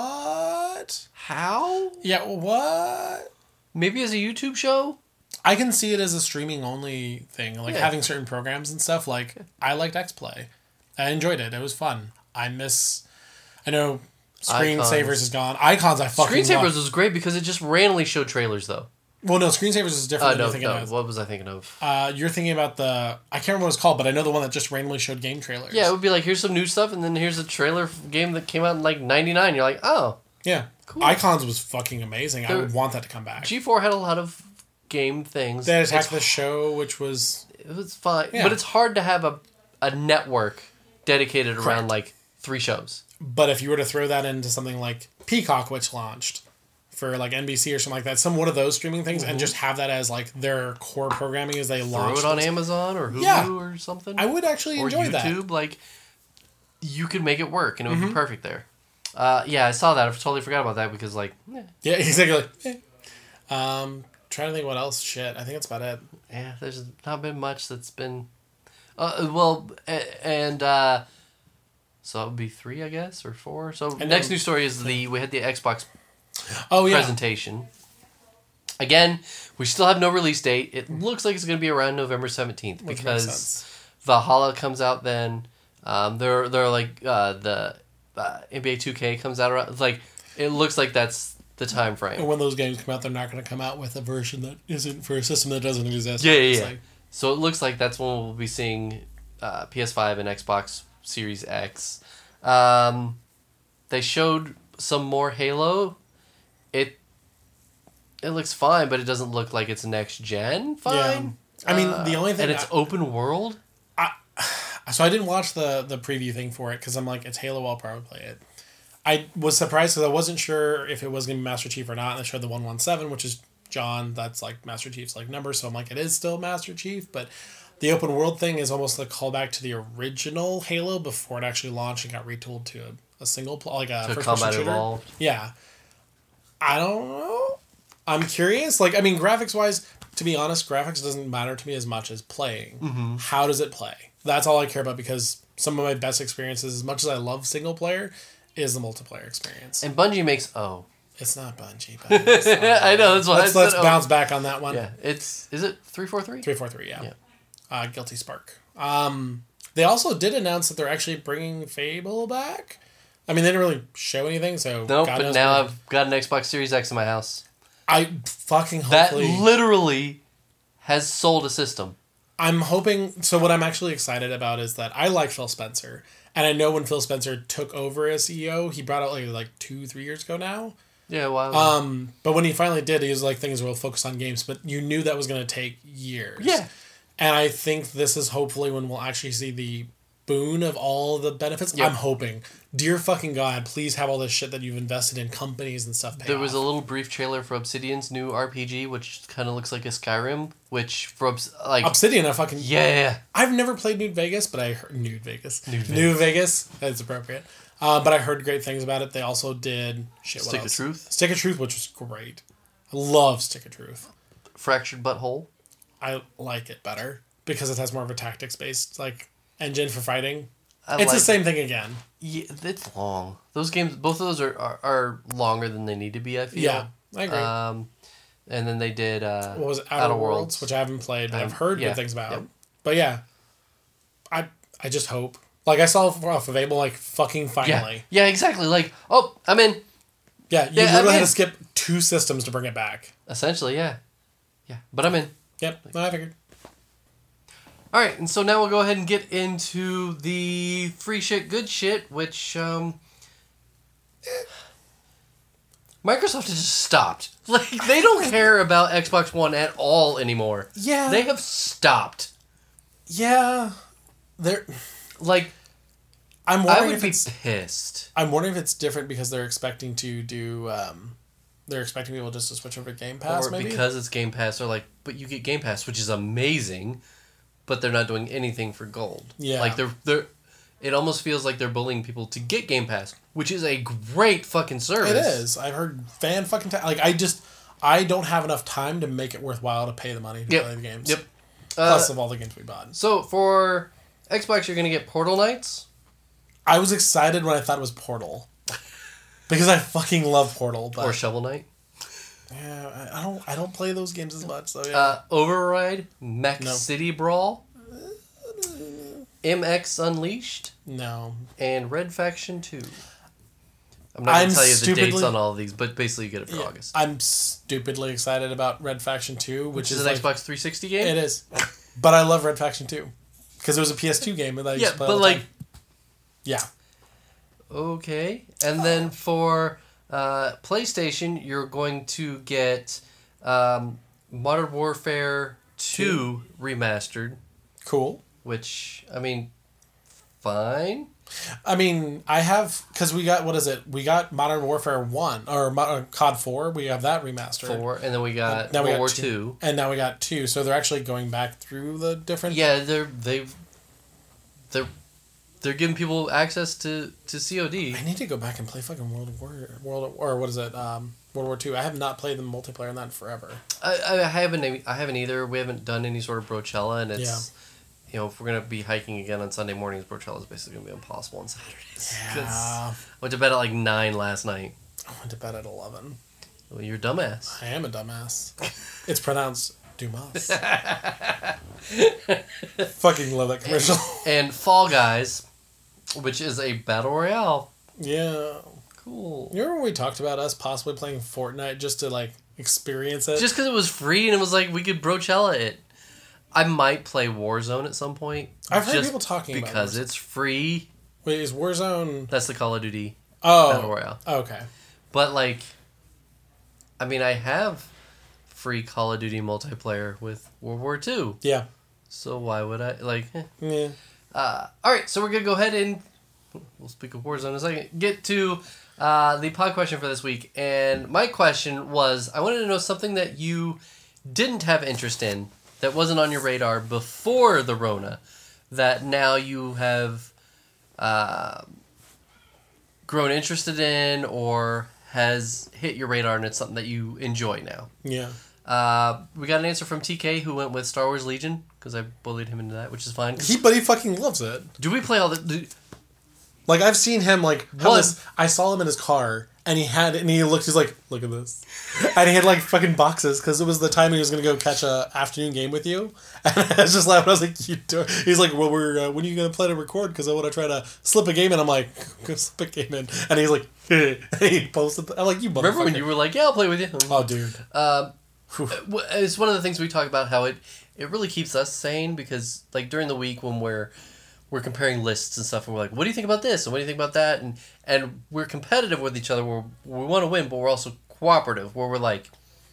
What? How? Yeah, what? Maybe as a YouTube show? I can see it as a streaming only thing, like Yeah. having certain programs and stuff. Like I liked XPlay, I enjoyed it. It was fun. I miss. I know Screensavers Icons. is gone. Icons, I fucking Screensavers love. was great because it just randomly showed trailers, though. Well, no, Screensavers is different Uh, than no, you're thinking no. of. What was I thinking of? Uh, you're thinking about the I can't remember what it's called, but I know the one that just randomly showed game trailers. Yeah, it would be like, here's some new stuff, and then here's a trailer f- game that came out in like ninety-nine. You're like, oh. Yeah. Cool. Icons was fucking amazing. I There- would want that to come back. G four had a lot of game things. They had It's- Attack the Show, which was It was fine. Yeah. But it's hard to have a, a network dedicated around Correct. like three shows. but if you were to throw that into something like Peacock, which launched for like N B C or something like that, some one of those streaming things, and just have that as like their core programming as they Throw launch it on those- Amazon or Hulu Yeah. or something. I would actually or enjoy that. YouTube. Like, you could make it work, and it would Mm-hmm. be perfect there. Uh, yeah, I saw that. I totally forgot about that because, like, eh, Yeah, exactly. Eh. Um, trying to think what else. Shit, I think that's about it. yeah, there's not been much that's been. Uh, well, a- and uh, so it would be three, I guess, or four. So I next know. news story is the we had the Xbox Oh yeah, presentation. Again, we still have no release date. It looks like it's going to be around November seventeenth Which makes because sense. Valhalla comes out then. Um, they're they're like uh, the uh, N B A two K comes out around. Like it looks like that's the time And frame. when those games come out, they're not going to come out with a version that isn't for a system that doesn't exist. Yeah, yeah, It's yeah. like- So it looks like that's when we'll be seeing uh, P S five and Xbox Series X. Um, they showed some more Halo. It it looks fine, but it doesn't look like it's next gen fine. I mean, Uh, the only thing and it's I- open world. So I didn't watch the the preview thing for it because I'm like, it's Halo. I'll probably play it. I was surprised because I wasn't sure if it was going to be Master Chief or not. And they showed the one one seven, which is John. That's like Master Chief's like number. So I'm like, it is still Master Chief. But the open world thing is almost a callback to the original Halo before it actually launched and got retooled to a, a single pl- like a To first Combat person shooter. Evolved. Yeah. I don't know. I'm curious. Like, I mean, graphics wise, to be honest, graphics doesn't matter to me as much as playing. Mm-hmm. How does it play? That's all I care about because some of my best experiences, as much as I love single player, is the multiplayer experience. And Bungie makes oh. It's not Bungie. But it's, uh, I know that's why let's I let's said, bounce oh. back on that one. Yeah, it's is it three four three? three forty-three, yeah. Yeah. Uh, Guilty Spark. Um, they also did announce that they're actually bringing Fable back. I mean, they didn't really show anything, so Nope, God but knows now where- I've got an Xbox Series X in my house. I fucking That hopefully literally has sold a system. I'm hoping. So what I'm actually excited about is that I like Phil Spencer, and I know when Phil Spencer took over as C E O, he brought out like like two three years ago now. Yeah, well, Um, but when he finally did, he was like, things will focus on games, but you knew that was going to take years. yeah. And I think this is hopefully when we'll actually see the boon of all the benefits. Yep. I'm hoping. Dear fucking God, please have all this shit that you've invested in companies and stuff pay There was a off. little brief trailer for Obsidian's new R P G, which kind of looks like a Skyrim, which for Obs- like Obsidian, I fucking... yeah, yeah, yeah. I've never played Nude Vegas, but I heard... Nude Vegas. Nude New Vegas. That's appropriate. Uh, but I heard great things about it. They also did... Shit, what Stick of else? Truth, Stick of Truth, which was great. I love Stick of Truth. Fractured Butthole. I like it better because it has more of a tactics-based like engine for fighting. I It's the like- same thing again. Yeah, it's long. Those games, both of those are, are, are longer than they need to be. I feel. Yeah, I agree. Um, and then they did. Uh, what was it? Outer, Outer Worlds, Worlds. which I haven't played, but Um, I've heard yeah, good things about. yep. But yeah, I I just hope. Like I saw off of Able, like fucking yeah, finally. yeah, exactly. Like, oh, I'm in. Yeah, you Yeah, literally I'm had in. to skip two systems to bring it back. Essentially, yeah, yeah. But I'm in. Yep, no, I figured. All right, and so now we'll go ahead and get into the free shit, good shit, which um, Microsoft has just stopped. Like they don't care about Xbox One at all anymore. Yeah, They have stopped. yeah. They're. Like I'm I wondering would if be it's. pissed. I'm wondering if it's different because they're expecting to do. Um, they're expecting people just to switch over to Game Pass, Or maybe. because it's Game Pass, they're like, but you get Game Pass, which is amazing, but they're not doing anything for gold. Yeah. Like they're they're it almost feels like they're bullying people to get Game Pass, which is a great fucking service. It is. I've heard fan fucking ta- like I just I don't have enough time to make it worthwhile to pay the money to Yep. play the games. Yep. Plus of all the games we bought. So for Xbox, you're gonna get Portal Knights. I was excited when I thought it was Portal, because I fucking love Portal. But or Shovel Knight. Yeah, I, I don't. I don't play those games as much. So yeah. Uh, Override, Mech No. City Brawl, M X Unleashed, No. and Red Faction Two. I'm not gonna I'm tell you the stupidly- dates on all of these, but basically you get it for Yeah, August. I'm stupidly excited about Red Faction Two, which, Which is is an like, Xbox three sixty game. It is, but I love Red Faction Two because it was a P S two game that I used Yeah, to play all but the like, time. Yeah. okay, and then for uh, PlayStation, you're going to get um, Modern Warfare Two remastered, Cool. which I mean, fine. I mean, I have because we got what is it? We got Modern Warfare One or Mo- uh, C O D Four. We have that remastered. Four, and then we got Now we World got War two. Two. And now we got two, so they're actually going back through the different. Yeah, they're they've they're they're giving people access to, to C O D. I need to go back and play fucking World War World or what is it? Um, World War Two. I have not played the multiplayer in that in forever. I, I haven't I haven't either. We haven't done any sort of Brochella, and it's you know if we're gonna be hiking again on Sunday mornings, Brochella is basically gonna be impossible on Saturdays. 'Cause Yeah. I went to bed at like nine last night. I went to bed at eleven. Well, you're a dumbass. I am a dumbass. It's pronounced Dumas. Fucking love that commercial. And Fall Guys, which is a battle royale. Yeah. Cool. You remember when we talked about us possibly playing Fortnite just to like experience it? Just because it was free and it was like we could Brochella it. I might play Warzone at some point. I've heard just people talking about because Warzone. it's free. Wait, is Warzone? That's the Call of Duty Oh. battle royale. Okay. But like, I mean, I have free Call of Duty multiplayer with World War Two. Yeah. So why would I like? Eh. Yeah. Uh, all right, so we're gonna go ahead and we'll speak of Warzone in a second. Get to uh, the pod question for this week, and my question was: I wanted to know something that you didn't have interest in, that wasn't on your radar before the Rona, that now you have uh, grown interested in, or has hit your radar, and it's something that you enjoy now. Yeah. Uh, we got an answer from T K, who went with Star Wars Legion, because I bullied him into that, which is fine. He, but he fucking loves it. Do we play all the... Do, Like I've seen him like One- this, I saw him in his car and he had and he looked he's like look at this, and he had like fucking boxes because it was the time he was gonna go catch a afternoon game with you, and I was just laughing. I was like, you do it. He's like, well, we're uh, when are you gonna play to record? Because I want to try to slip a game in. I'm like, go slip a game in, and he's like, and he posted. I'm like, you motherfucker. remember when you were like, yeah, I'll play with you? Oh, dude. Um, Whew. w- it's one of the things we talk about, how it, it really keeps us sane, because like during the week when we're we're comparing lists and stuff, and we're like, what do you think about this and what do you think about that, and and we're competitive with each other, where we want to win, but we're also cooperative, where we're like,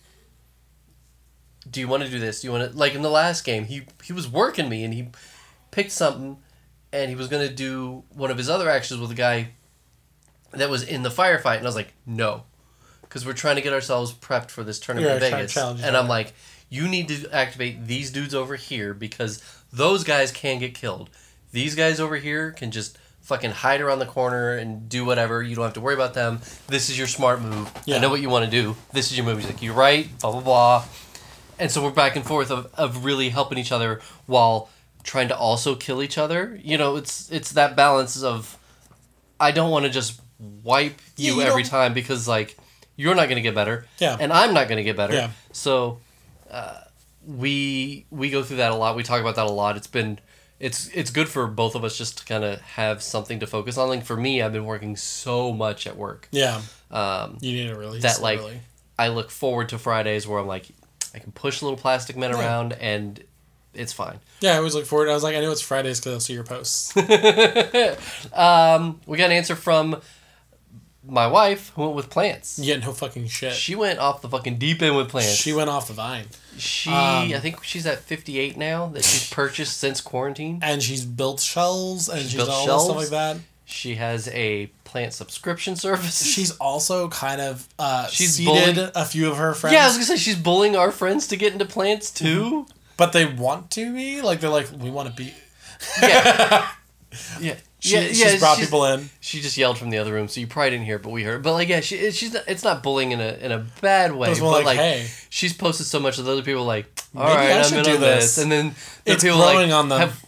do you want to do this, do you want to, like in the last game, he he was working me and he picked something and he was going to do one of his other actions with a guy that was in the firefight, and I was like, no, because we're trying to get ourselves prepped for this tournament Yeah, in trying to Vegas. challenge each And I'm other. like, you need to activate these dudes over here, because those guys can get killed. These guys over here can just fucking hide around the corner and do whatever. You don't have to worry about them. This is your smart move. Yeah. I know what you want to do. This is your move. He's like, you're right, blah, blah, blah. And so we're back and forth of, of really helping each other while trying to also kill each other. You know, it's it's that balance of, I don't want to just wipe Yeah, you you every don't- time, because like you're not going to get better, Yeah. and I'm not going to get better. Yeah. So uh, we we go through that a lot. We talk about that a lot. It's been it's it's good for both of us just to kind of have something to focus on. Like for me, I've been working so much at work. Yeah. Um, You need to release that like early. I look forward to Fridays where I'm like, I can push little plastic men Yeah. around and it's fine. Yeah, I always look forward. I was like, I know it's Fridays because I'll see your posts. um, we got an answer from my wife, who went with plants. You get no fucking shit. She went off the fucking deep end with plants. She went off the vine. She, Um, I think she's at fifty-eight now that she's purchased since quarantine. And she's built shelves and she's, built done all shelves. that stuff like that. She has a plant subscription service. She's also kind of uh, She's seeded bullied- a few of her friends. Yeah, I was gonna say she's bullying our friends to get into plants too. But they want to be like they're like we want to be. Yeah, yeah, She, yeah. she's yeah, brought she's- people in. She just yelled from the other room, so you probably didn't hear it, but we heard. But like, yeah, she she's not, it's not bullying in a in a bad way. It's more But like, like, hey. she's posted so much that other people are like, all right, I I'm should in do on this. this. And then the It's people growing like, on them. have-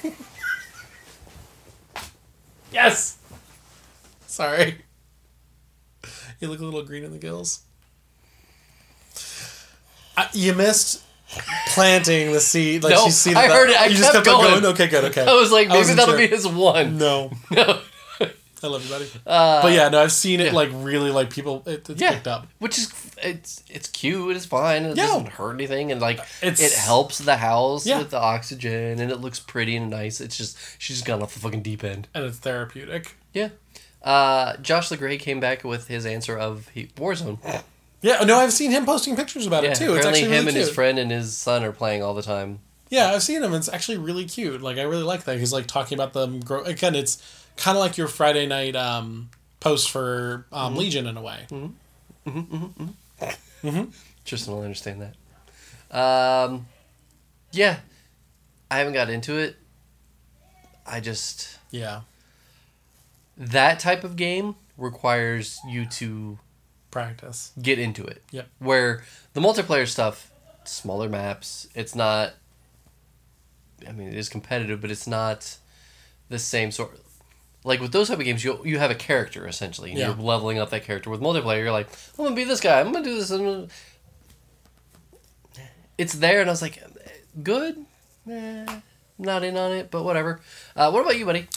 Yes. Sorry. You look a little green in the gills. Uh, you missed planting the seed. Like No, you see I that, heard it. I you just kept kept on going. going. Okay, good. Okay. I was like, I maybe wasn't that'll sure. be his one. No. No. I love you, buddy. Uh, but yeah, no, I've seen it yeah. like really like people. It, it's yeah, picked up. which is it's it's cute. It's fine. It Yeah. doesn't hurt anything, and like It's- it helps the house Yeah. with the oxygen, and it looks pretty and nice. It's just she's just gone off the fucking deep end. And it's therapeutic. Yeah. Uh, Josh LeGray came back with his answer of he, Warzone. Yeah, no, I've seen him posting pictures about Yeah, it too. It's apparently actually him really and cute. his friend and his son are playing all the time. Yeah, I've seen him. It's actually really cute. Like I really like that. He's like talking about them grow. Again, it's kind of like your Friday night um, post for um, Mm-hmm. Legion in a way. Tristan will understand that. Um, yeah, I haven't got into it. I just Yeah, that type of game requires you to practice. get into it. Yep. Where the multiplayer stuff, smaller maps, it's not. I mean, it is competitive, but it's not the same sort. Like with those type of games, you you have a character essentially, and Yeah. you're leveling up that character. With multiplayer, you're like, I'm gonna be this guy. I'm gonna do this. I'm gonna... It's there, and I was like, good. Eh, not in on it, but whatever. Uh, what about you, buddy?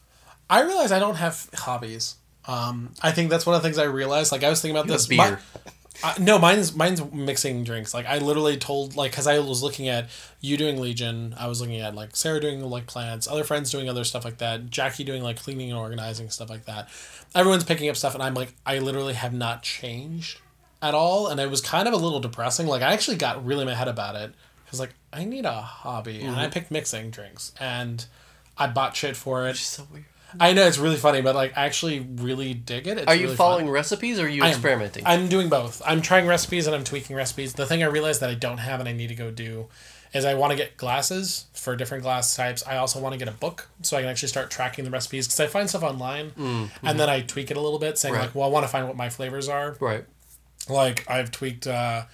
I realize I don't have hobbies. Um, I think that's one of the things I realized. Like I was thinking about You have this. beer. My- I, no, mine's mine's mixing drinks. Like I literally told like because I was looking at you doing Legion. I was looking at like Sarah doing like plants, other friends doing other stuff like that. Jackie doing like cleaning and organizing stuff like that. Everyone's picking up stuff, and I'm like I literally have not changed at all, and it was kind of a little depressing. Like I actually got really in my head about it. I was like I need a hobby, Mm-hmm. and I picked mixing drinks, and I bought shit for it. Which is so weird. I know it's really funny, but like I actually really dig it. It's Are you really following fun. recipes or are you I am. experimenting? I'm doing both. I'm trying recipes and I'm tweaking recipes. The thing I realized that I don't have and I need to go do is I want to get glasses for different glass types. I also want to get a book so I can actually start tracking the recipes because I find stuff online Mm-hmm. and then I tweak it a little bit, saying Right. like, well, I want to find what my flavors are. Right. Like I've tweaked uh,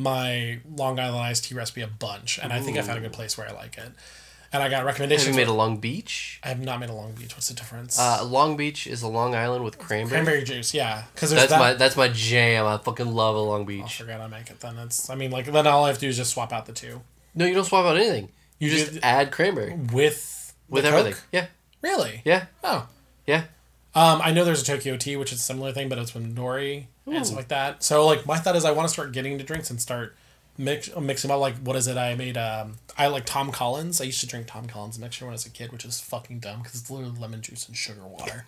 my Long Island iced tea recipe a bunch, and I think I found a good place where I like it. And I got recommendations. Have you made for- a Long Beach? I have not made a Long Beach. What's the difference? Uh, Long Beach is a Long Island with cranberry. Cranberry juice, yeah. Because there's That's that. my that's my jam. I fucking love a Long I Beach. forgot I make it then. It's I mean like then all I have to do is just swap out the two No, you don't swap out anything. You, You just did- add cranberry with with the everything. Coke? Yeah, Really? yeah, Oh. yeah. Um, I know there's a Tokyo tea, which is a similar thing, but it's with nori and stuff like that. So like my thought is I want to start getting into drinks and start mix mix them up. Like what is it? I made um I like Tom Collins. I used to drink Tom Collins mixture when I was a kid, which is fucking dumb because it's literally lemon juice and sugar water.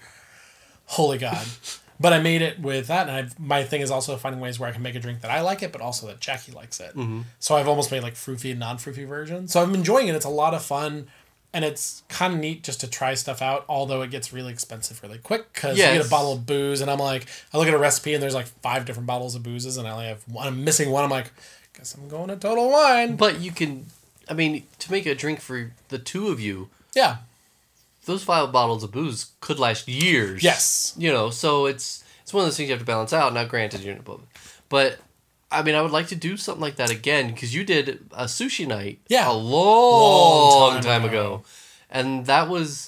Holy God. But I made it with that, and I've, my thing is also finding ways where I can make a drink that I like it, but also that Jackie likes it. Mm-hmm. So I've almost made like fruity and non-fruity versions. So I'm enjoying it. It's a lot of fun, and it's kind of neat just to try stuff out. Although it gets really expensive really quick because you get Yes. a bottle of booze, and I'm like, I look at a recipe and there's like five different bottles of boozes, and I only have one. I'm missing one. I'm like, guess I'm going to Total Wine. But you can, I mean, to make a drink for the two of you, Yeah. those five bottles of booze could last years. Yes. You know, so it's it's one of those things you have to balance out. Now, granted, you're above it, but I mean, I would like to do something like that again because you did a sushi night. Yeah. A long, Long time time, ago. ago. and that was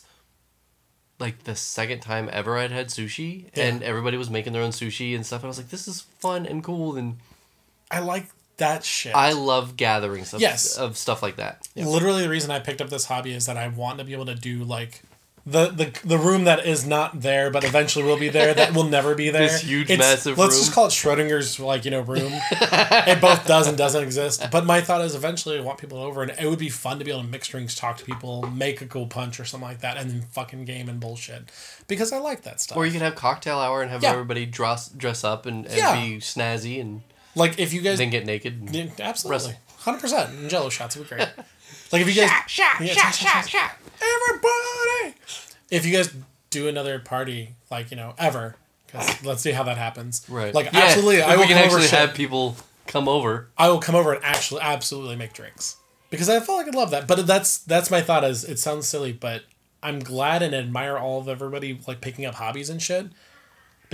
like the second time ever I'd had sushi, Yeah. and everybody was making their own sushi and stuff. And I was like, this is fun and cool, and I like that shit. I love gatherings of, Yes. of stuff like that. Yeah. Literally, the reason I picked up this hobby is that I want to be able to do like the the, the room that is not there, but eventually will be there. That will never be there. This huge, It's- massive Let's room. just call it Schrodinger's like you know room. It both does and doesn't exist. But my thought is eventually I want people over, and it would be fun to be able to mix drinks, talk to people, make a cool punch or something like that, and then fucking game and bullshit because I like that stuff. Or you could have cocktail hour and have Yeah. everybody dress dress up and, and Yeah. be snazzy and Like if you guys then get naked. and- Yeah, absolutely, Wrestle. hundred percent. And Jello shots would be great. Like if you guys, Shot, Yeah, shot, shot, shot, shot, shot. everybody. If you guys do another party, like you know, ever, because let's see how that happens. Right. Like Yeah, absolutely, if I will we can come over. actually Shit. have people come over. I will come over and actually absolutely make drinks because I feel like I'd love that. But that's that's my thought. Is it sounds silly, but I'm glad and admire all of everybody like picking up hobbies and shit.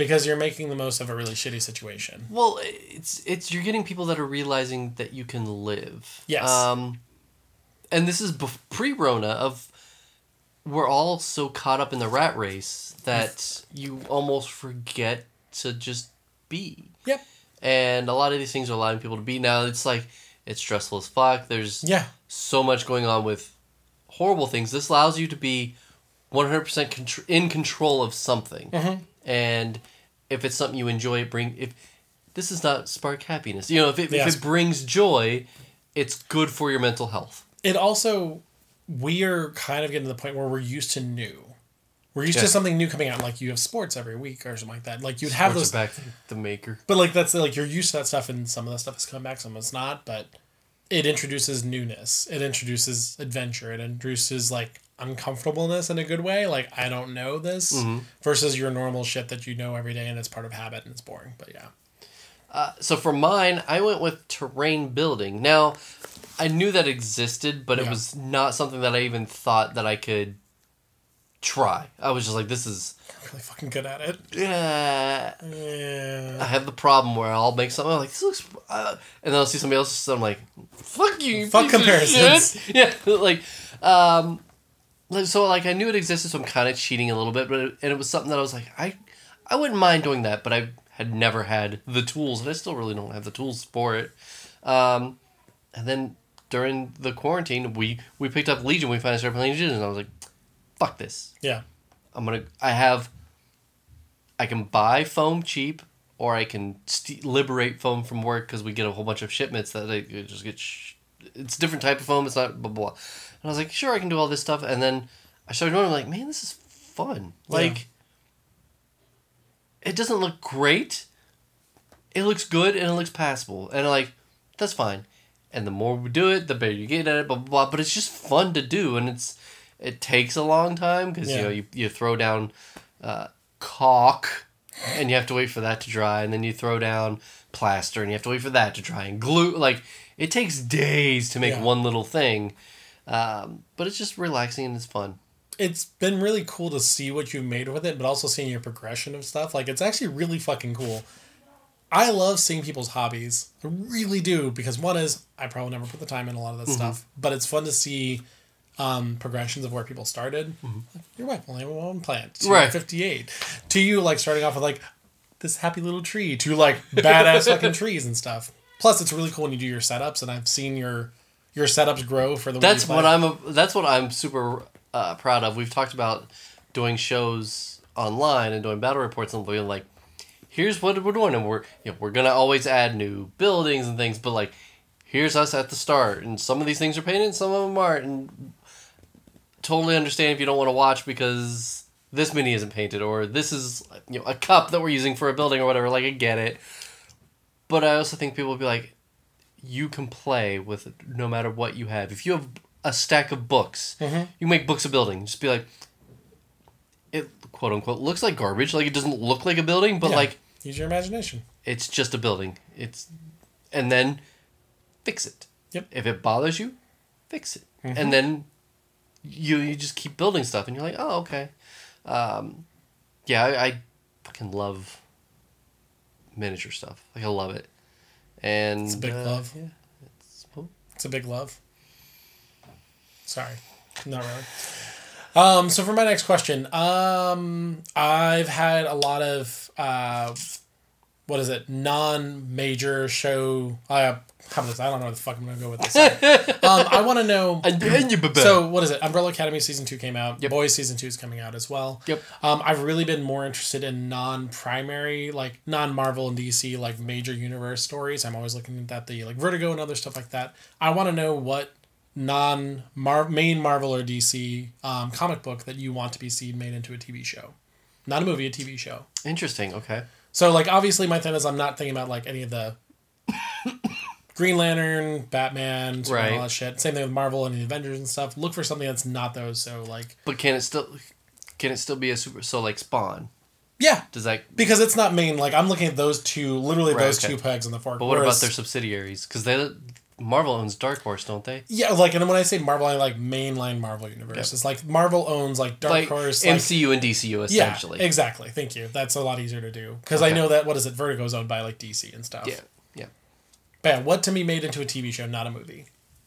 Because you're making the most of a really shitty situation. Well, it's it's you're getting people that are realizing that you can live. Yes. Um, and this is bef- pre-Rona of we're all so caught up in the rat race that you almost forget to just be. Yep. And a lot of these things are allowing people to be. Now it's like it's stressful as fuck. There's yeah. so much going on with horrible things. This allows you to be one hundred percent contr- in control of something. Mm-hmm. And if it's something you enjoy, it bring if this does not spark happiness. You know, if it yes. if it brings joy, it's good for your mental health. It also, we are kind of getting to the point where we're used to new. We're used yeah. to something new coming out. Like you have sports every week or something like that. Like you'd have Sports those are back to the maker. But like that's like you're used to that stuff, and some of that stuff has come back, some of it's not. But it introduces newness. It introduces adventure. It introduces like uncomfortableness in a good way. Like I don't know this mm-hmm. versus your normal shit that you know every day, and it's part of habit and it's boring. But yeah. Uh, so for mine, I went with terrain building. Now, I knew that existed, but it yeah. was not something that I even thought that I could try. I was just like, this is... I'm really fucking good at it. Yeah. Yeah. I have the problem where I'll make something, I'm like, this looks... Uh, and then I'll see somebody else, and I'm like, fuck you, Fuck comparisons. Yeah, like... Um, so, like, I knew it existed, so I'm kind of cheating a little bit, but it, and it was something that I was like, I, I wouldn't mind doing that, but I had never had the tools, and I still really don't have the tools for it. Um, and then during the quarantine, we, we picked up Legion. We finally started playing Legion, and I was like, fuck this. Yeah. I'm gonna. I have. I can buy foam cheap, or I can st- liberate foam from work because we get a whole bunch of shipments that they just get. Sh- it's a different type of foam. It's not blah blah. And I was like, sure, I can do all this stuff. And then I started doing. I'm like, man, this is fun. Like. Yeah. It doesn't look great. It looks good and it looks passable. And like, that's fine. And the more we do it, the better you get at it, blah, blah, blah. But it's just fun to do. And it's it takes a long time because, yeah. you know, you, you throw down uh, caulk and you have to wait for that to dry. And then you throw down plaster and you have to wait for that to dry. And glue, like, it takes days to make yeah. one little thing. Um, but it's just relaxing and it's fun. It's been really cool to see what you've made with it, but also seeing your progression of stuff. Like, it's actually really fucking cool. I love seeing people's hobbies. I really do, because one is, I probably never put the time in a lot of that mm-hmm. stuff, but it's fun to see um, progressions of where people started. Mm-hmm. Like, your wife only had one plant. To right. fifty-eight. To you, like, starting off with, like, this happy little tree. To, like, badass fucking trees and stuff. Plus, it's really cool when you do your setups, and I've seen your your setups grow for the way That's you play. what I'm. A, that's what I'm super... Uh, proud of. We've talked about doing shows online and doing battle reports and being like, here's what we're doing, and we're you know, we're gonna always add new buildings and things, but like, here's us at the start, and some of these things are painted, some of them aren't, and totally understand if you don't want to watch because this mini isn't painted or this is you know a cup that we're using for a building or whatever. Like I get it, but I also think people will be like, you can play with it no matter what you have. If you have a stack of books. Mm-hmm. You make books a building. Just be like, it quote unquote looks like garbage. Like it doesn't look like a building, but yeah. like use your imagination. It's just a building. It's and then fix it. Yep. If it bothers you, fix it. Mm-hmm. And then you you just keep building stuff, and you're like, oh okay, um, yeah, I, I fucking love miniature stuff. Like I love it, and it's a big uh, love. Yeah, it's cool. It's a big love. Sorry, not really. Um, so for my next question, um, I've had a lot of uh, what is it? Non-major show. Uh, how about this? I don't know where the fuck I'm gonna go with this. um, I want to know. So what is it? Umbrella Academy season two came out. Yep. Boys season two is coming out as well. Yep. Um, I've really been more interested in non-primary, like non-Marvel and D C, like major universe stories. I'm always looking at the like Vertigo and other stuff like that. I want to know what non Mar- main Marvel or D C um, comic book that you want to be seen made into a T V show. Not a movie, a T V show. Interesting, okay. So, like, obviously my thing is I'm not thinking about, like, any of the Green Lantern, Batman, Superman, right. all that shit. Same thing with Marvel and the Avengers and stuff. Look for something that's not those, so, like... But can it still can it still be a super... So, like, Spawn? Yeah. Does that... Because it's not main, like, I'm looking at those two, literally right, those okay. two pegs in the fork. But what Whereas, about their subsidiaries? Because they... Marvel owns Dark Horse, don't they? Yeah, like, and when I say Marvel, I like mainline Marvel universe. Yep. It's like Marvel owns like Dark like Horse, M C U like, and D C U essentially. Yeah, exactly. Thank you. That's a lot easier to do because okay. I know that what is it? Vertigo's owned by like D C and stuff. Yeah, yeah. But yeah, what to me made into a T V show, not a movie.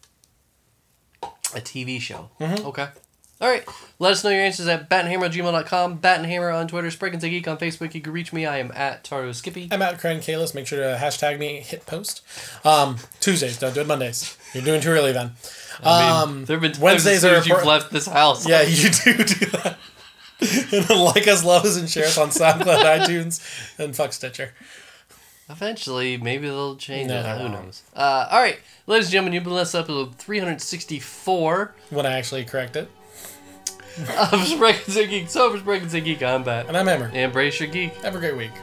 A T V show. Mm-hmm. Okay. All right. Let us know your answers at bat and hammer at gmail dot com. Bat and Hammer on Twitter. Spreak and Say Geek on Facebook. You can reach me. I am at Taro Skippy. I'm at Cran Kalis. Make sure to hashtag me, hit post. Um, Tuesdays. Don't do it Mondays. You're doing too early then. I mean, um, there have been times Wednesdays as soon are as you've left this house. Yeah, you do do that. And then like us, love us, and share us on SoundCloud, iTunes, and fuck Stitcher. Eventually, maybe they'll change no, it. No, Who no. knows? Uh, all right. Ladies and gentlemen, you've been listening to episode three sixty-four. When I actually correct it. I'm Spreak and Say Geek. So for Spreak and Say Geek, I'm Bat. And I'm Hammer. Embrace your geek. Have a great week.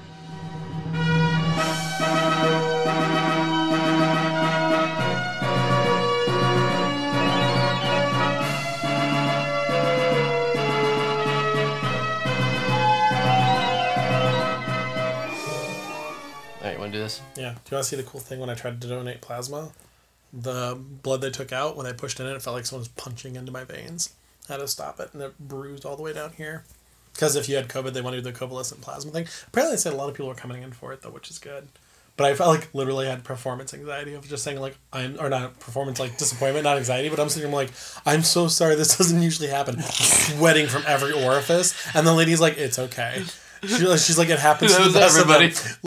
Alright, want to do this? Yeah. Do you want to see the cool thing when I tried to donate plasma? The blood they took out, when I pushed in it, it felt like someone was punching into my veins. I had to stop it, and it bruised all the way down here. Because if you had COVID, they wanted to do the convalescent plasma thing. Apparently, they said a lot of people were coming in for it, though, which is good. But I felt like literally had performance anxiety of just saying, like, I'm, or not performance, like, disappointment, not anxiety, but I'm sitting there like, I'm so sorry, this doesn't usually happen. Sweating from every orifice. And the lady's like, it's okay. She, she's like, it happens to the best of everybody.